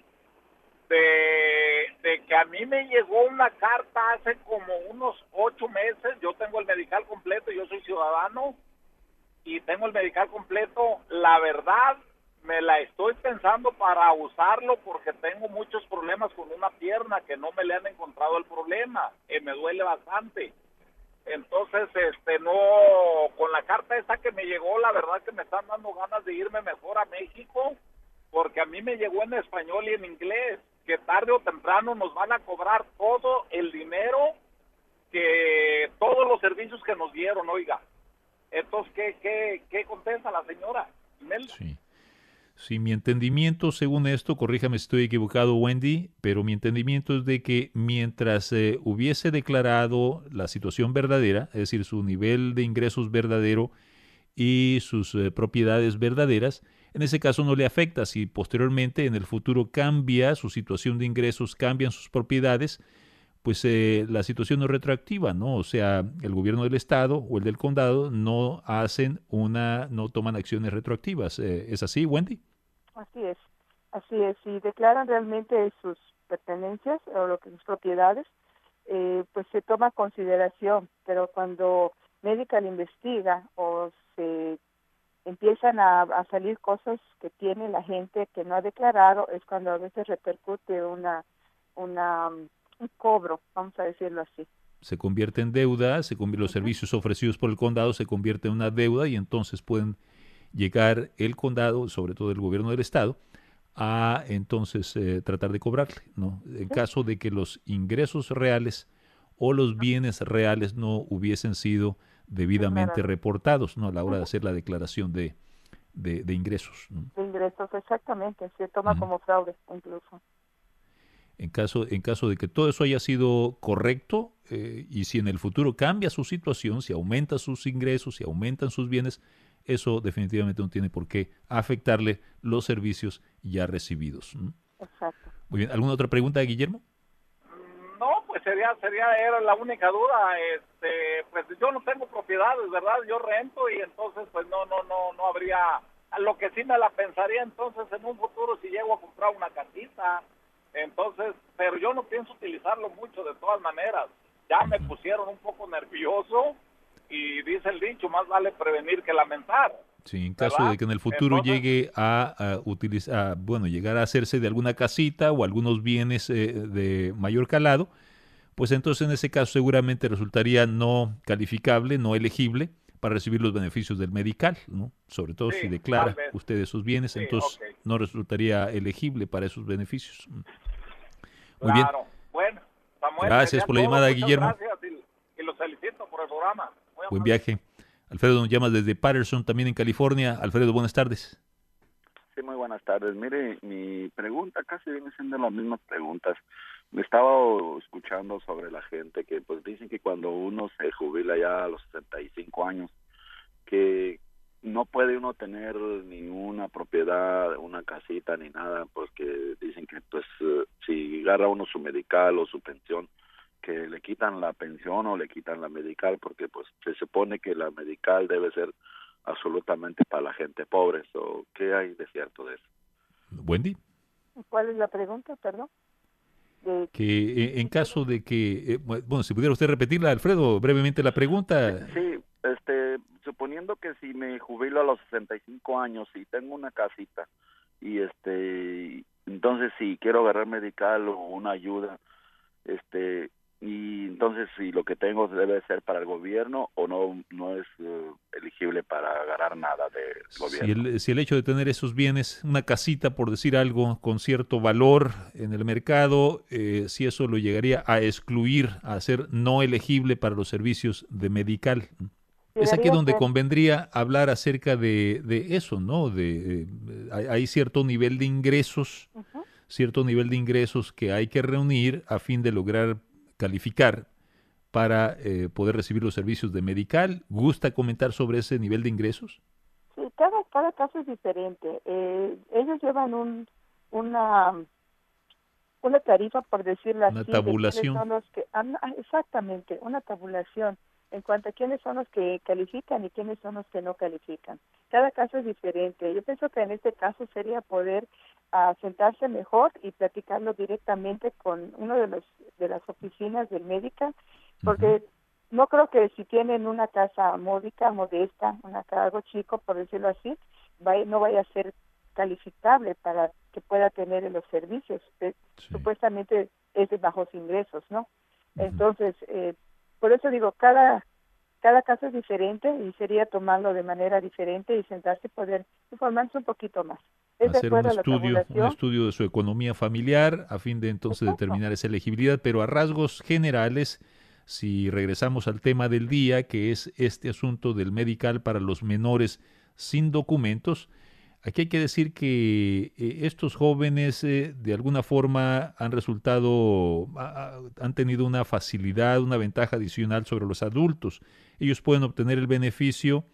de que a mí me llegó una carta hace como unos 8 meses, yo tengo el medical completo, yo soy ciudadano y tengo el medical completo, la verdad me la estoy pensando para usarlo porque tengo muchos problemas con una pierna que no me le han encontrado el problema, me duele bastante. Entonces, no, con la carta esa que me llegó, la verdad que me están dando ganas de irme mejor a México, porque a mí me llegó en español y en inglés, que tarde o temprano nos van a cobrar todo el dinero, que todos los servicios que nos dieron, oiga. Entonces, ¿qué contesta la señora? Sí. Sí, mi entendimiento, según esto, corríjame si estoy equivocado, Wendy, pero mi entendimiento es de que mientras hubiese declarado la situación verdadera, es decir, su nivel de ingresos verdadero y sus propiedades verdaderas, en ese caso no le afecta. Si posteriormente en el futuro cambia su situación de ingresos, cambian sus propiedades, pues la situación no es retroactiva, ¿no? O sea, el gobierno del estado o el del condado no toman acciones retroactivas. ¿Es así, Wendy? Así es. Si declaran realmente sus pertenencias o lo que sus propiedades, pues se toma consideración. Pero cuando Medical investiga o se empiezan a salir cosas que tiene la gente que no ha declarado, es cuando a veces repercute un cobro, vamos a decirlo así. Se convierte en deuda, los servicios ofrecidos por el condado se convierten en una deuda y entonces pueden llegar el condado, sobre todo el gobierno del estado, a entonces tratar de cobrarle, ¿no? En caso de que los ingresos reales o los bienes reales no hubiesen sido debidamente reportados, ¿no? A la hora de hacer la declaración de ingresos, ¿no? De ingresos, exactamente, se toma como fraude incluso. En caso de que todo eso haya sido correcto y si en el futuro cambia su situación, si aumenta sus ingresos, si aumentan sus bienes, eso definitivamente no tiene por qué afectarle los servicios ya recibidos. Exacto. Muy bien. ¿Alguna otra pregunta, Guillermo? No, pues era la única duda. Pues yo no tengo propiedades, ¿verdad? Yo rento y entonces pues no habría. Lo que sí me la pensaría entonces en un futuro si llego a comprar una casita. Entonces, pero yo no pienso utilizarlo mucho de todas maneras. ya me pusieron un poco nervioso y dice el dicho, más vale prevenir que lamentar. Sí, en caso ¿verdad? de que en el futuro Entonces, llegue a utilizar, bueno, llegar a hacerse de alguna casita o algunos bienes de mayor calado, pues entonces en ese caso seguramente resultaría no calificable, no elegible para recibir los beneficios del medical, ¿no? Sobre todo si sí, tal declara vez. usted esos bienes, Sí, entonces ok, no resultaría elegible para esos beneficios. Muy bien, claro. Bueno, Samuel, gracias sería por la todo. llamada, Muchas Guillermo. gracias y los felicito por el programa. Muy Buen amable. viaje. Alfredo nos llama desde Patterson, también en California. Alfredo, buenas tardes. Sí, muy buenas tardes. Mire, mi pregunta casi viene siendo las mismas preguntas. Me estaba escuchando sobre la gente que pues dicen que cuando uno se jubila ya a los 65 años, que no puede uno tener ninguna propiedad, una casita ni nada, porque dicen que pues si agarra uno su medical o su pensión, que le quitan la pensión o le quitan la medical, porque pues se supone que la medical debe ser absolutamente para la gente pobre. So, ¿qué hay de cierto de eso? Wendy. ¿Cuál es la pregunta, perdón? Que en caso de que, bueno, si pudiera usted repetirla, Alfredo, brevemente la pregunta. Sí, suponiendo que si me jubilo a los 65 años y tengo una casita y entonces si quiero agarrar medical o una ayuda, y entonces si lo que tengo debe ser para el gobierno o no es elegible para agarrar nada del gobierno. Si el hecho de tener esos bienes, una casita, por decir algo, con cierto valor en el mercado, si eso lo llegaría a excluir, a ser no elegible para los servicios de medical. Es aquí Debería donde ser. convendría hablar acerca de eso, ¿no? Hay cierto nivel de ingresos, Ujú. cierto nivel de ingresos que hay que reunir a fin de lograr calificar para poder recibir los servicios de medical. ¿Gusta comentar sobre ese nivel de ingresos? Sí, cada caso es diferente. Ellos llevan una tarifa, por decirlo Una así, de quiénes tabulación. son los que... exactamente, una tabulación en cuanto a quiénes son los que califican y quiénes son los que no califican. Cada caso es diferente. Yo pienso que en este caso sería poder sentarse mejor y platicarlo directamente con uno de las oficinas del médico, porque no creo que si tienen una casa módica, modesta, algo chico, por decirlo así, no vaya a ser calificable para que pueda tener los servicios. Sí. Supuestamente es de bajos ingresos, ¿no? Entonces, por eso digo, cada caso es diferente y sería tomarlo de manera diferente y sentarse y poder informarse un poquito más. Es de Hacer un acuerdo a la tabulación. estudio de su economía familiar a fin de entonces Exacto. determinar esa elegibilidad, pero a rasgos generales, si regresamos al tema del día, que es este asunto del medical para los menores sin documentos, aquí hay que decir que estos jóvenes de alguna forma han han tenido una facilidad, una ventaja adicional sobre los adultos. Ellos pueden obtener el beneficio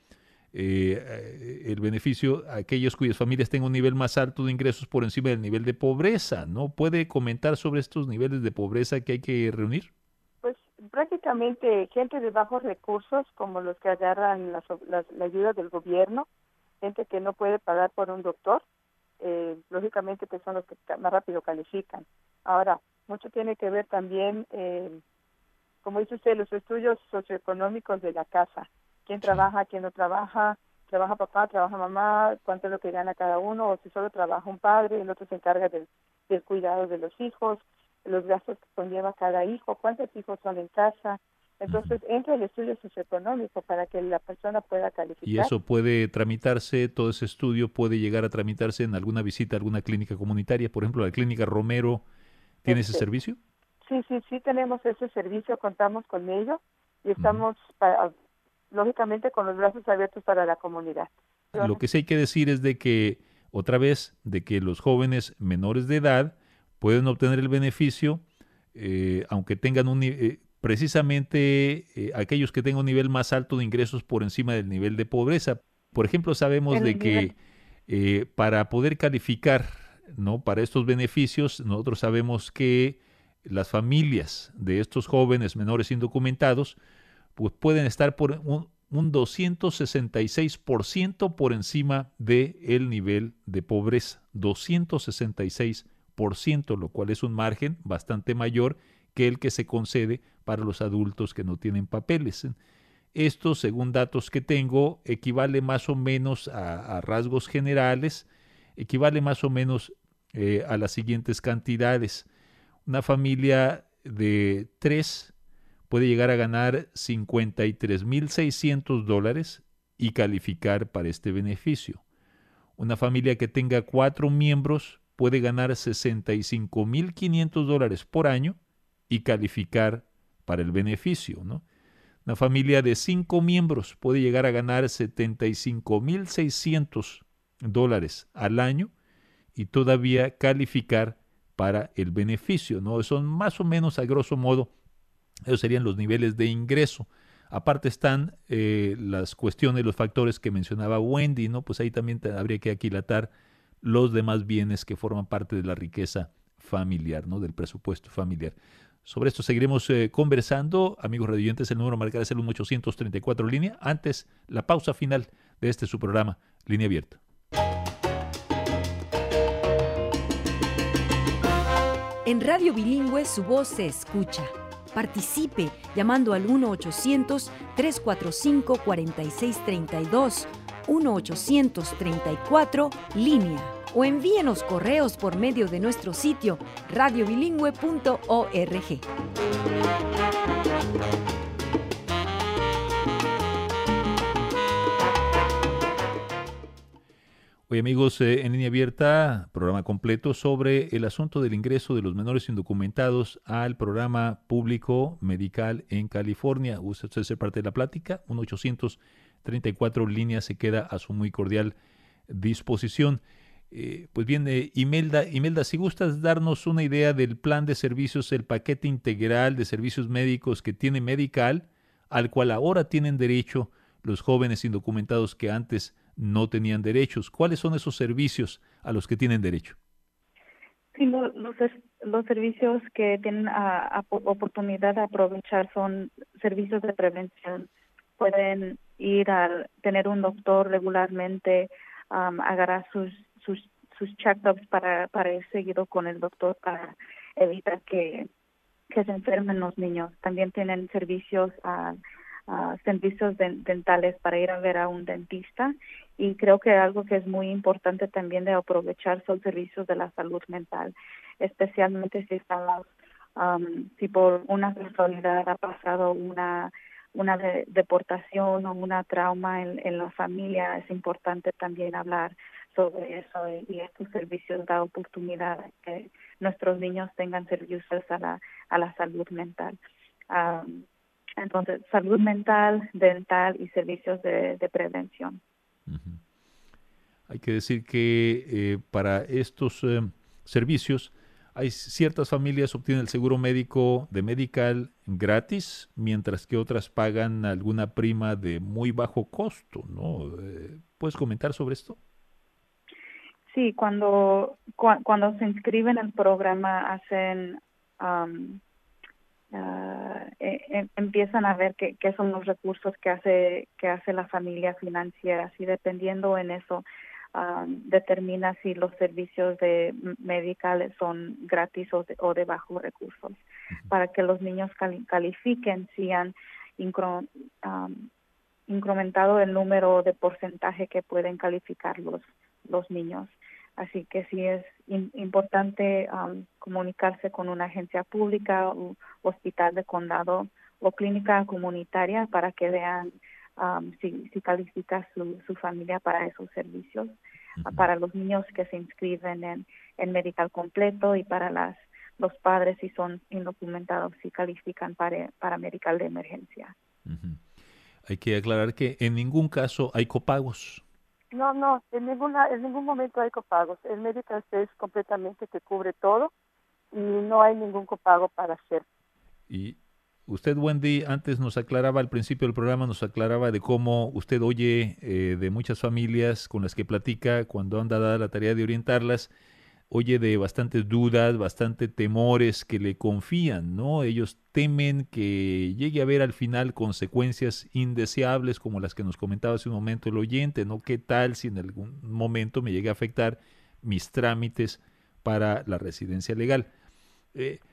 a aquellos cuyas familias tengan un nivel más alto de ingresos por encima del nivel de pobreza, ¿no? ¿Puede comentar sobre estos niveles de pobreza que hay que reunir? Pues prácticamente gente de bajos recursos, como los que agarran la ayuda del gobierno, gente que no puede pagar por un doctor, lógicamente que son los que más rápido califican. Ahora, mucho tiene que ver también, como dice usted, los estudios socioeconómicos de la casa. ¿Quién trabaja, quién no trabaja? ¿Trabaja papá, trabaja mamá? ¿Cuánto es lo que gana cada uno? O si solo trabaja un padre, el otro se encarga del cuidado de los hijos, los gastos que conlleva cada hijo, cuántos hijos son en casa. Entonces entra el estudio socioeconómico para que la persona pueda calificar. ¿Y eso puede tramitarse, todo ese estudio puede llegar a tramitarse en alguna visita a alguna clínica comunitaria? Por ejemplo, la clínica Romero, ¿tiene ese servicio? Sí, tenemos ese servicio, contamos con ello y estamos, lógicamente, con los brazos abiertos para la comunidad. Lo que sí hay que decir es de que, otra vez, de que los jóvenes menores de edad pueden obtener el beneficio, aunque tengan precisamente aquellos que tengan un nivel más alto de ingresos por encima del nivel de pobreza. Por ejemplo, sabemos de que para poder calificar, ¿no?, para estos beneficios, nosotros sabemos que las familias de estos jóvenes menores indocumentados pues pueden estar por un 266% por encima del nivel de pobreza. 266%, lo cual es un margen bastante mayor que el que se concede para los adultos que no tienen papeles. Esto, según datos que tengo, equivale más o menos a rasgos generales, equivale más o menos a las siguientes cantidades. Una familia de 3 puede llegar a ganar $53,600 y calificar para este beneficio. Una familia que tenga 4 miembros puede ganar $65,500 por año y calificar para el beneficio, ¿no? Una familia de 5 miembros puede llegar a ganar $75,600 al año y todavía calificar para el beneficio, ¿no? Son más o menos, a grosso modo, esos serían los niveles de ingreso. Aparte están las cuestiones, los factores que mencionaba Wendy, ¿no? Pues ahí también habría que aquilatar los demás bienes que forman parte de la riqueza familiar, ¿no? Del presupuesto familiar. Sobre esto seguiremos conversando. Amigos radioyentes, el número a marcar es el 1-834 línea. Antes, la pausa final de este su programa, Línea Abierta. En Radio Bilingüe su voz se escucha. Participe llamando al 1-800-345-4632, 1-834-LÍNEA. O envíenos correos por medio de nuestro sitio radiobilingüe.org. Hoy, amigos, en Línea Abierta, programa completo sobre el asunto del ingreso de los menores indocumentados al programa público medical en California. ¿Gusta usted ser parte de la plática? 1-834 línea se queda a su muy cordial disposición. Pues bien, Imelda, si gustas darnos una idea del plan de servicios, el paquete integral de servicios médicos que tiene Medical, al cual ahora tienen derecho los jóvenes indocumentados que antes no tenían derechos. ¿Cuáles son esos servicios a los que tienen derecho? Sí, los servicios que tienen oportunidad de aprovechar son servicios de prevención. Pueden ir a tener un doctor regularmente, agarrar sus check-ups para ir seguido con el doctor para evitar que se enfermen los niños. También tienen servicios dentales para ir a ver a un dentista, y creo que algo que es muy importante también de aprovechar son servicios de la salud mental, especialmente si estamos si por una casualidad ha pasado una deportación o una trauma en la familia. Es importante también hablar sobre eso, y estos servicios dan oportunidad a que nuestros niños tengan servicios a la salud mental. Entonces, salud mental, dental y servicios de prevención. Uh-huh. Hay que decir que para estos servicios hay ciertas familias obtienen el seguro médico de Medical gratis, mientras que otras pagan alguna prima de muy bajo costo, ¿no? ¿Puedes comentar sobre esto? Sí, cuando se inscriben al programa hacen empiezan a ver qué son los recursos que hace la familia financiera, y dependiendo en eso determina si los servicios de Medical son gratis o de bajos recursos. Para que los niños califiquen, si han incrementado el número de porcentaje que pueden calificar los niños. Así que sí es importante comunicarse con una agencia pública, o hospital de condado o clínica comunitaria para que vean si califica su familia para esos servicios. Uh-huh. Para los niños que se inscriben en Medical completo, y para los padres si son indocumentados, si califican para Medical de emergencia. Uh-huh. Hay que aclarar que en ningún caso hay copagos. No, en ningún momento hay copagos. El Medical es completamente que cubre todo y no hay ningún copago para hacer. Y usted, Wendy, antes nos aclaraba, al principio del programa, nos aclaraba de cómo usted oye de muchas familias con las que platica cuando anda dada la tarea de orientarlas, oye de bastantes dudas, bastantes temores que le confían, ¿no? Ellos temen que llegue a haber al final consecuencias indeseables como las que nos comentaba hace un momento el oyente, ¿no? ¿Qué tal si en algún momento me llegue a afectar mis trámites para la residencia legal?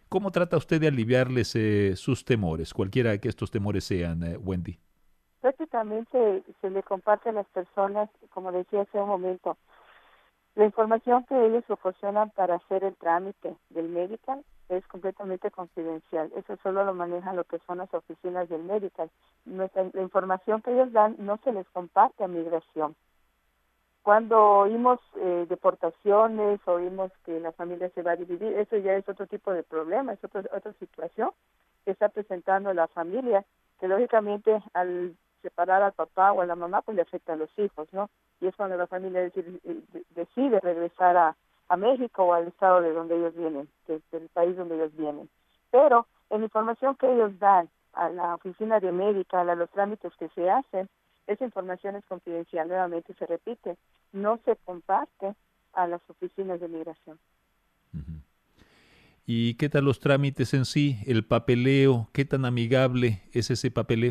¿Cómo trata usted de aliviarles sus temores, cualquiera que estos temores sean, Wendy? Prácticamente se le comparte a las personas, como decía hace un momento, la información que ellos proporcionan para hacer el trámite del medical es completamente confidencial. Eso solo lo manejan lo que son las oficinas del medical. La información que ellos dan no se les comparte a migración. Cuando oímos deportaciones, oímos que la familia se va a dividir, eso ya es otro tipo de problema, es otra situación que está presentando la familia, que lógicamente al separar al papá o a la mamá, pues le afecta a los hijos, ¿no? Y es cuando la familia decide regresar a México o al estado de donde ellos vienen, del país donde ellos vienen. Pero en la información que ellos dan a la oficina de médica, a los trámites que se hacen, esa información es confidencial, nuevamente se repite, no se comparte a las oficinas de migración. Uh-huh. ¿Y qué tal los trámites en sí, el papeleo? ¿Qué tan amigable es ese papeleo?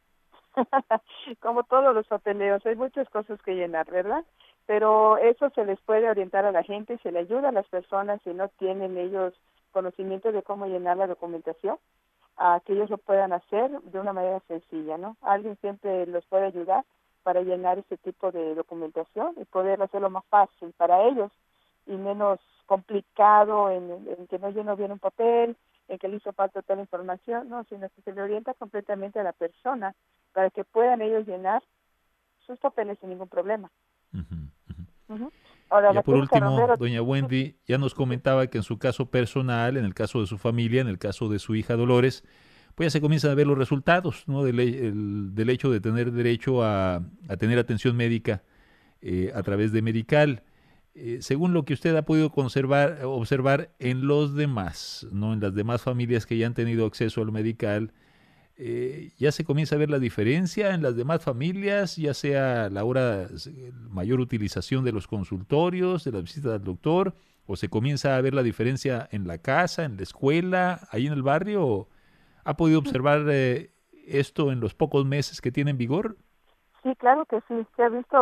Como todos los papeleos, hay muchas cosas que llenar, ¿verdad? Pero eso se les puede orientar a la gente y se le ayuda a las personas si no tienen ellos conocimiento de cómo llenar la documentación, a que ellos lo puedan hacer de una manera sencilla, ¿no? Alguien siempre los puede ayudar para llenar ese tipo de documentación y poder hacerlo más fácil para ellos y menos complicado en que no llenó bien un papel, en que le hizo falta toda la información, no, sino que se le orienta completamente a la persona para que puedan ellos llenar sus papeles sin ningún problema. Uh-huh, uh-huh. Ahora, ya por último, doña Wendy, ya nos comentaba que en su caso personal, en el caso de su familia, en el caso de su hija Dolores, pues ya se comienzan a ver los resultados, ¿no? del hecho de tener derecho a tener atención médica a través de Medical. Según lo que usted ha podido observar en los demás, ¿no? En las demás familias que ya han tenido acceso al Medical, ya se comienza a ver la diferencia en las demás familias, ya sea la mayor utilización de los consultorios, de las visitas al doctor, o se comienza a ver la diferencia en la casa, en la escuela, ahí en el barrio. ¿Ha podido observar esto en los pocos meses que tiene en vigor? Sí, claro que sí. Se ha visto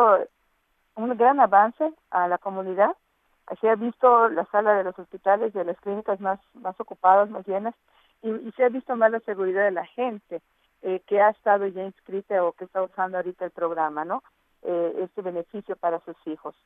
un gran avance a la comunidad. Se ha visto la sala de los hospitales, de las clínicas más ocupadas, más llenas, y se ha visto más la seguridad de la gente que ha estado ya inscrita o que está usando ahorita el programa, ¿no? Este beneficio para sus hijos.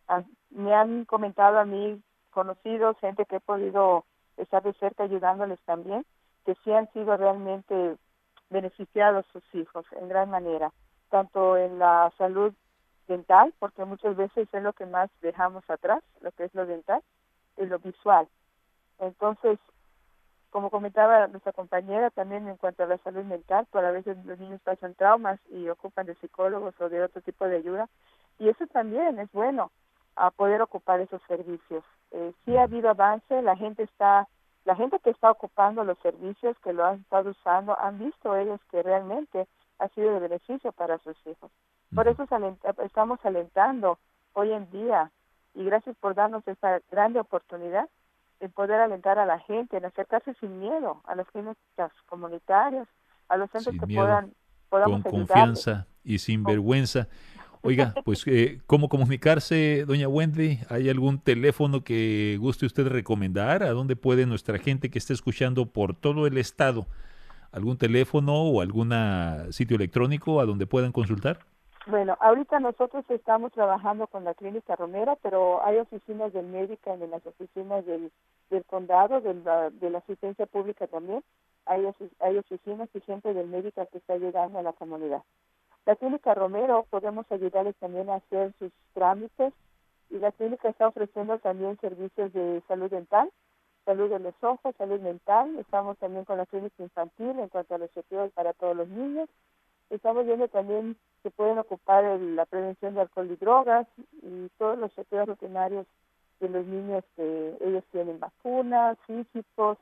Me han comentado a mí conocidos, gente que he podido estar de cerca ayudándoles también, que sí han sido realmente beneficiados sus hijos en gran manera, tanto en la salud dental, porque muchas veces es lo que más dejamos atrás, lo que es lo dental, y lo visual. Entonces, como comentaba nuestra compañera, también en cuanto a la salud mental, pues a veces los niños pasan traumas y ocupan de psicólogos o de otro tipo de ayuda, y eso también es bueno, a poder ocupar esos servicios. Sí ha habido avance, la gente que está ocupando los servicios, que lo han estado usando, han visto ellos que realmente ha sido de beneficio para sus hijos. Por eso estamos alentando hoy en día, y gracias por darnos esta grande oportunidad de poder alentar a la gente, en acercarse sin miedo a las clínicas comunitarias, a los centros que podamos con confianza y sin vergüenza. Oiga, pues, ¿cómo comunicarse, doña Wendy? ¿Hay algún teléfono que guste usted recomendar? ¿A dónde puede nuestra gente que esté escuchando por todo el estado? ¿Algún teléfono o algún sitio electrónico a donde puedan consultar? Bueno, ahorita nosotros estamos trabajando con la Clínica Romero, pero hay oficinas del médico en las oficinas del condado, de la asistencia pública también. Hay oficinas y gente del médico que está ayudando a la comunidad. La Clínica Romero podemos ayudarles también a hacer sus trámites, y la clínica está ofreciendo también servicios de salud dental, salud de los ojos, salud mental. Estamos también con la clínica infantil en cuanto a los chequeos para todos los niños. Estamos viendo también que pueden ocupar la prevención de alcohol y drogas y todos los chequeos rutinarios de los niños que ellos tienen, vacunas, físicos,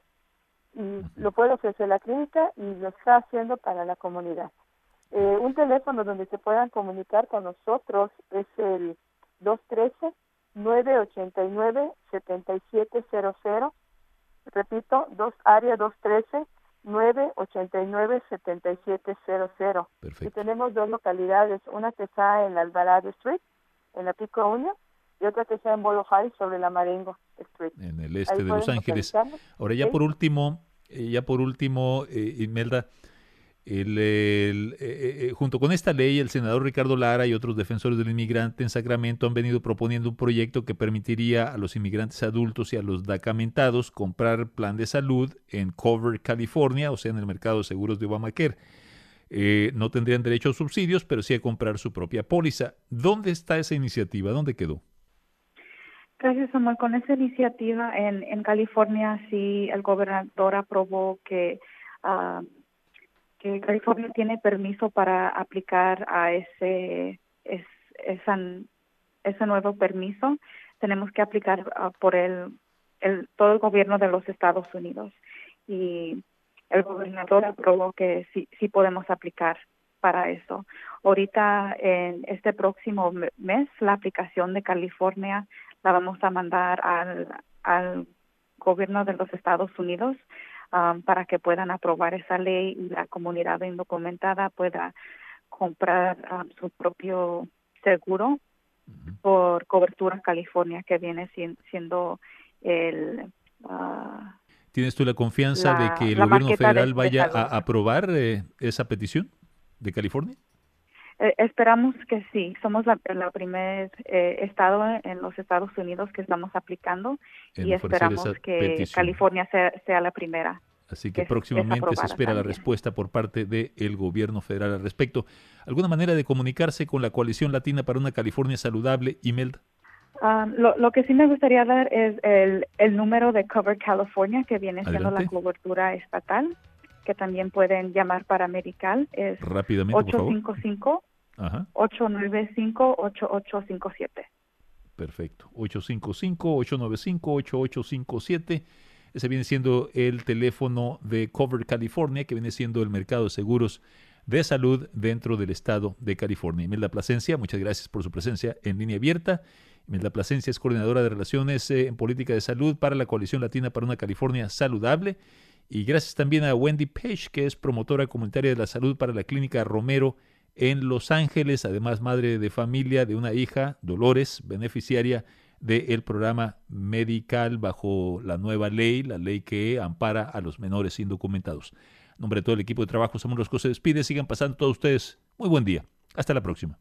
y lo puede ofrecer la clínica y lo está haciendo para la comunidad. Un teléfono donde se puedan comunicar con nosotros es el 213-989-7700. Repito, área 213-989-7700. Perfecto. Y tenemos dos localidades, una que está en la Alvarado Street, en la Pico Union, y otra que sea en Bolo High sobre la Marengo Street. En el este de Los Ángeles. Ahora, ya por último, Imelda, junto con esta ley, el senador Ricardo Lara y otros defensores del inmigrante en Sacramento han venido proponiendo un proyecto que permitiría a los inmigrantes adultos y a los DACamentados comprar plan de salud en Cover, California, o sea, en el mercado de seguros de Obamacare. No tendrían derecho a subsidios, pero sí a comprar su propia póliza. ¿Dónde está esa iniciativa? ¿Dónde quedó? Gracias, Samuel. Con esa iniciativa en California, sí, el gobernador aprobó que California tiene permiso para aplicar a ese nuevo permiso. Tenemos que aplicar por todo el gobierno de los Estados Unidos. Y el gobernador aprobó que sí podemos aplicar para eso. Ahorita, en este próximo mes, la aplicación de California la vamos a mandar al gobierno de los Estados Unidos para que puedan aprobar esa ley y la comunidad indocumentada pueda comprar su propio seguro por cobertura California, que viene siendo ¿Tienes tú la confianza de que el gobierno federal vaya a aprobar esa petición de California? Esperamos que sí. Somos la primer estado en los Estados Unidos que estamos aplicando y esperamos que petición. California sea la primera. Así que próximamente se espera la respuesta por parte del gobierno federal al respecto. ¿Alguna manera de comunicarse con la Coalición Latina para una California Saludable, Imelda? Lo que sí me gustaría dar es el número de Cover California, que viene siendo la cobertura estatal, que también pueden llamar para medical. Es rápidamente, 855-895-8857. Perfecto. 855-895-8857. Ese viene siendo el teléfono de Cover California, que viene siendo el mercado de seguros de salud dentro del estado de California. Imelda Plasencia, muchas gracias por su presencia en Línea Abierta. Imelda Plasencia es coordinadora de Relaciones en Política de Salud para la Coalición Latina para una California Saludable. Y gracias también a Wendy Page, que es promotora comunitaria de la salud para la Clínica Romero en Los Ángeles, además madre de familia de una hija, Dolores, beneficiaria del programa medical bajo la nueva ley, la ley que ampara a los menores indocumentados. En nombre de todo el equipo de trabajo, Samuel Orozco se despide. Sigan pasando todos ustedes. Muy buen día. Hasta la próxima.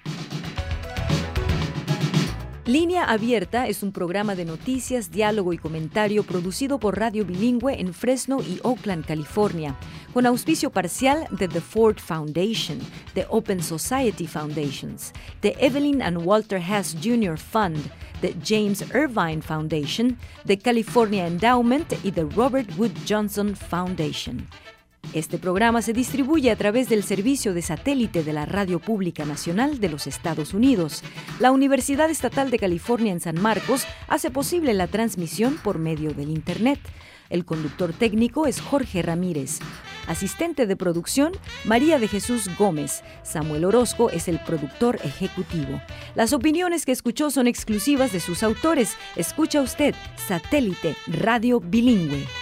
Línea Abierta es un programa de noticias, diálogo y comentario producido por Radio Bilingüe en Fresno y Oakland, California, con auspicio parcial de The Ford Foundation, de Open Society Foundations, de Evelyn and Walter Hess Jr. Fund, de James Irvine Foundation, de California Endowment y de Robert Wood Johnson Foundation. Este programa se distribuye a través del servicio de satélite de la Radio Pública Nacional de los Estados Unidos. La Universidad Estatal de California en San Marcos hace posible la transmisión por medio del Internet. El conductor técnico es Jorge Ramírez. Asistente de producción, María de Jesús Gómez. Samuel Orozco es el productor ejecutivo. Las opiniones que escuchó son exclusivas de sus autores. Escucha usted Satélite Radio Bilingüe.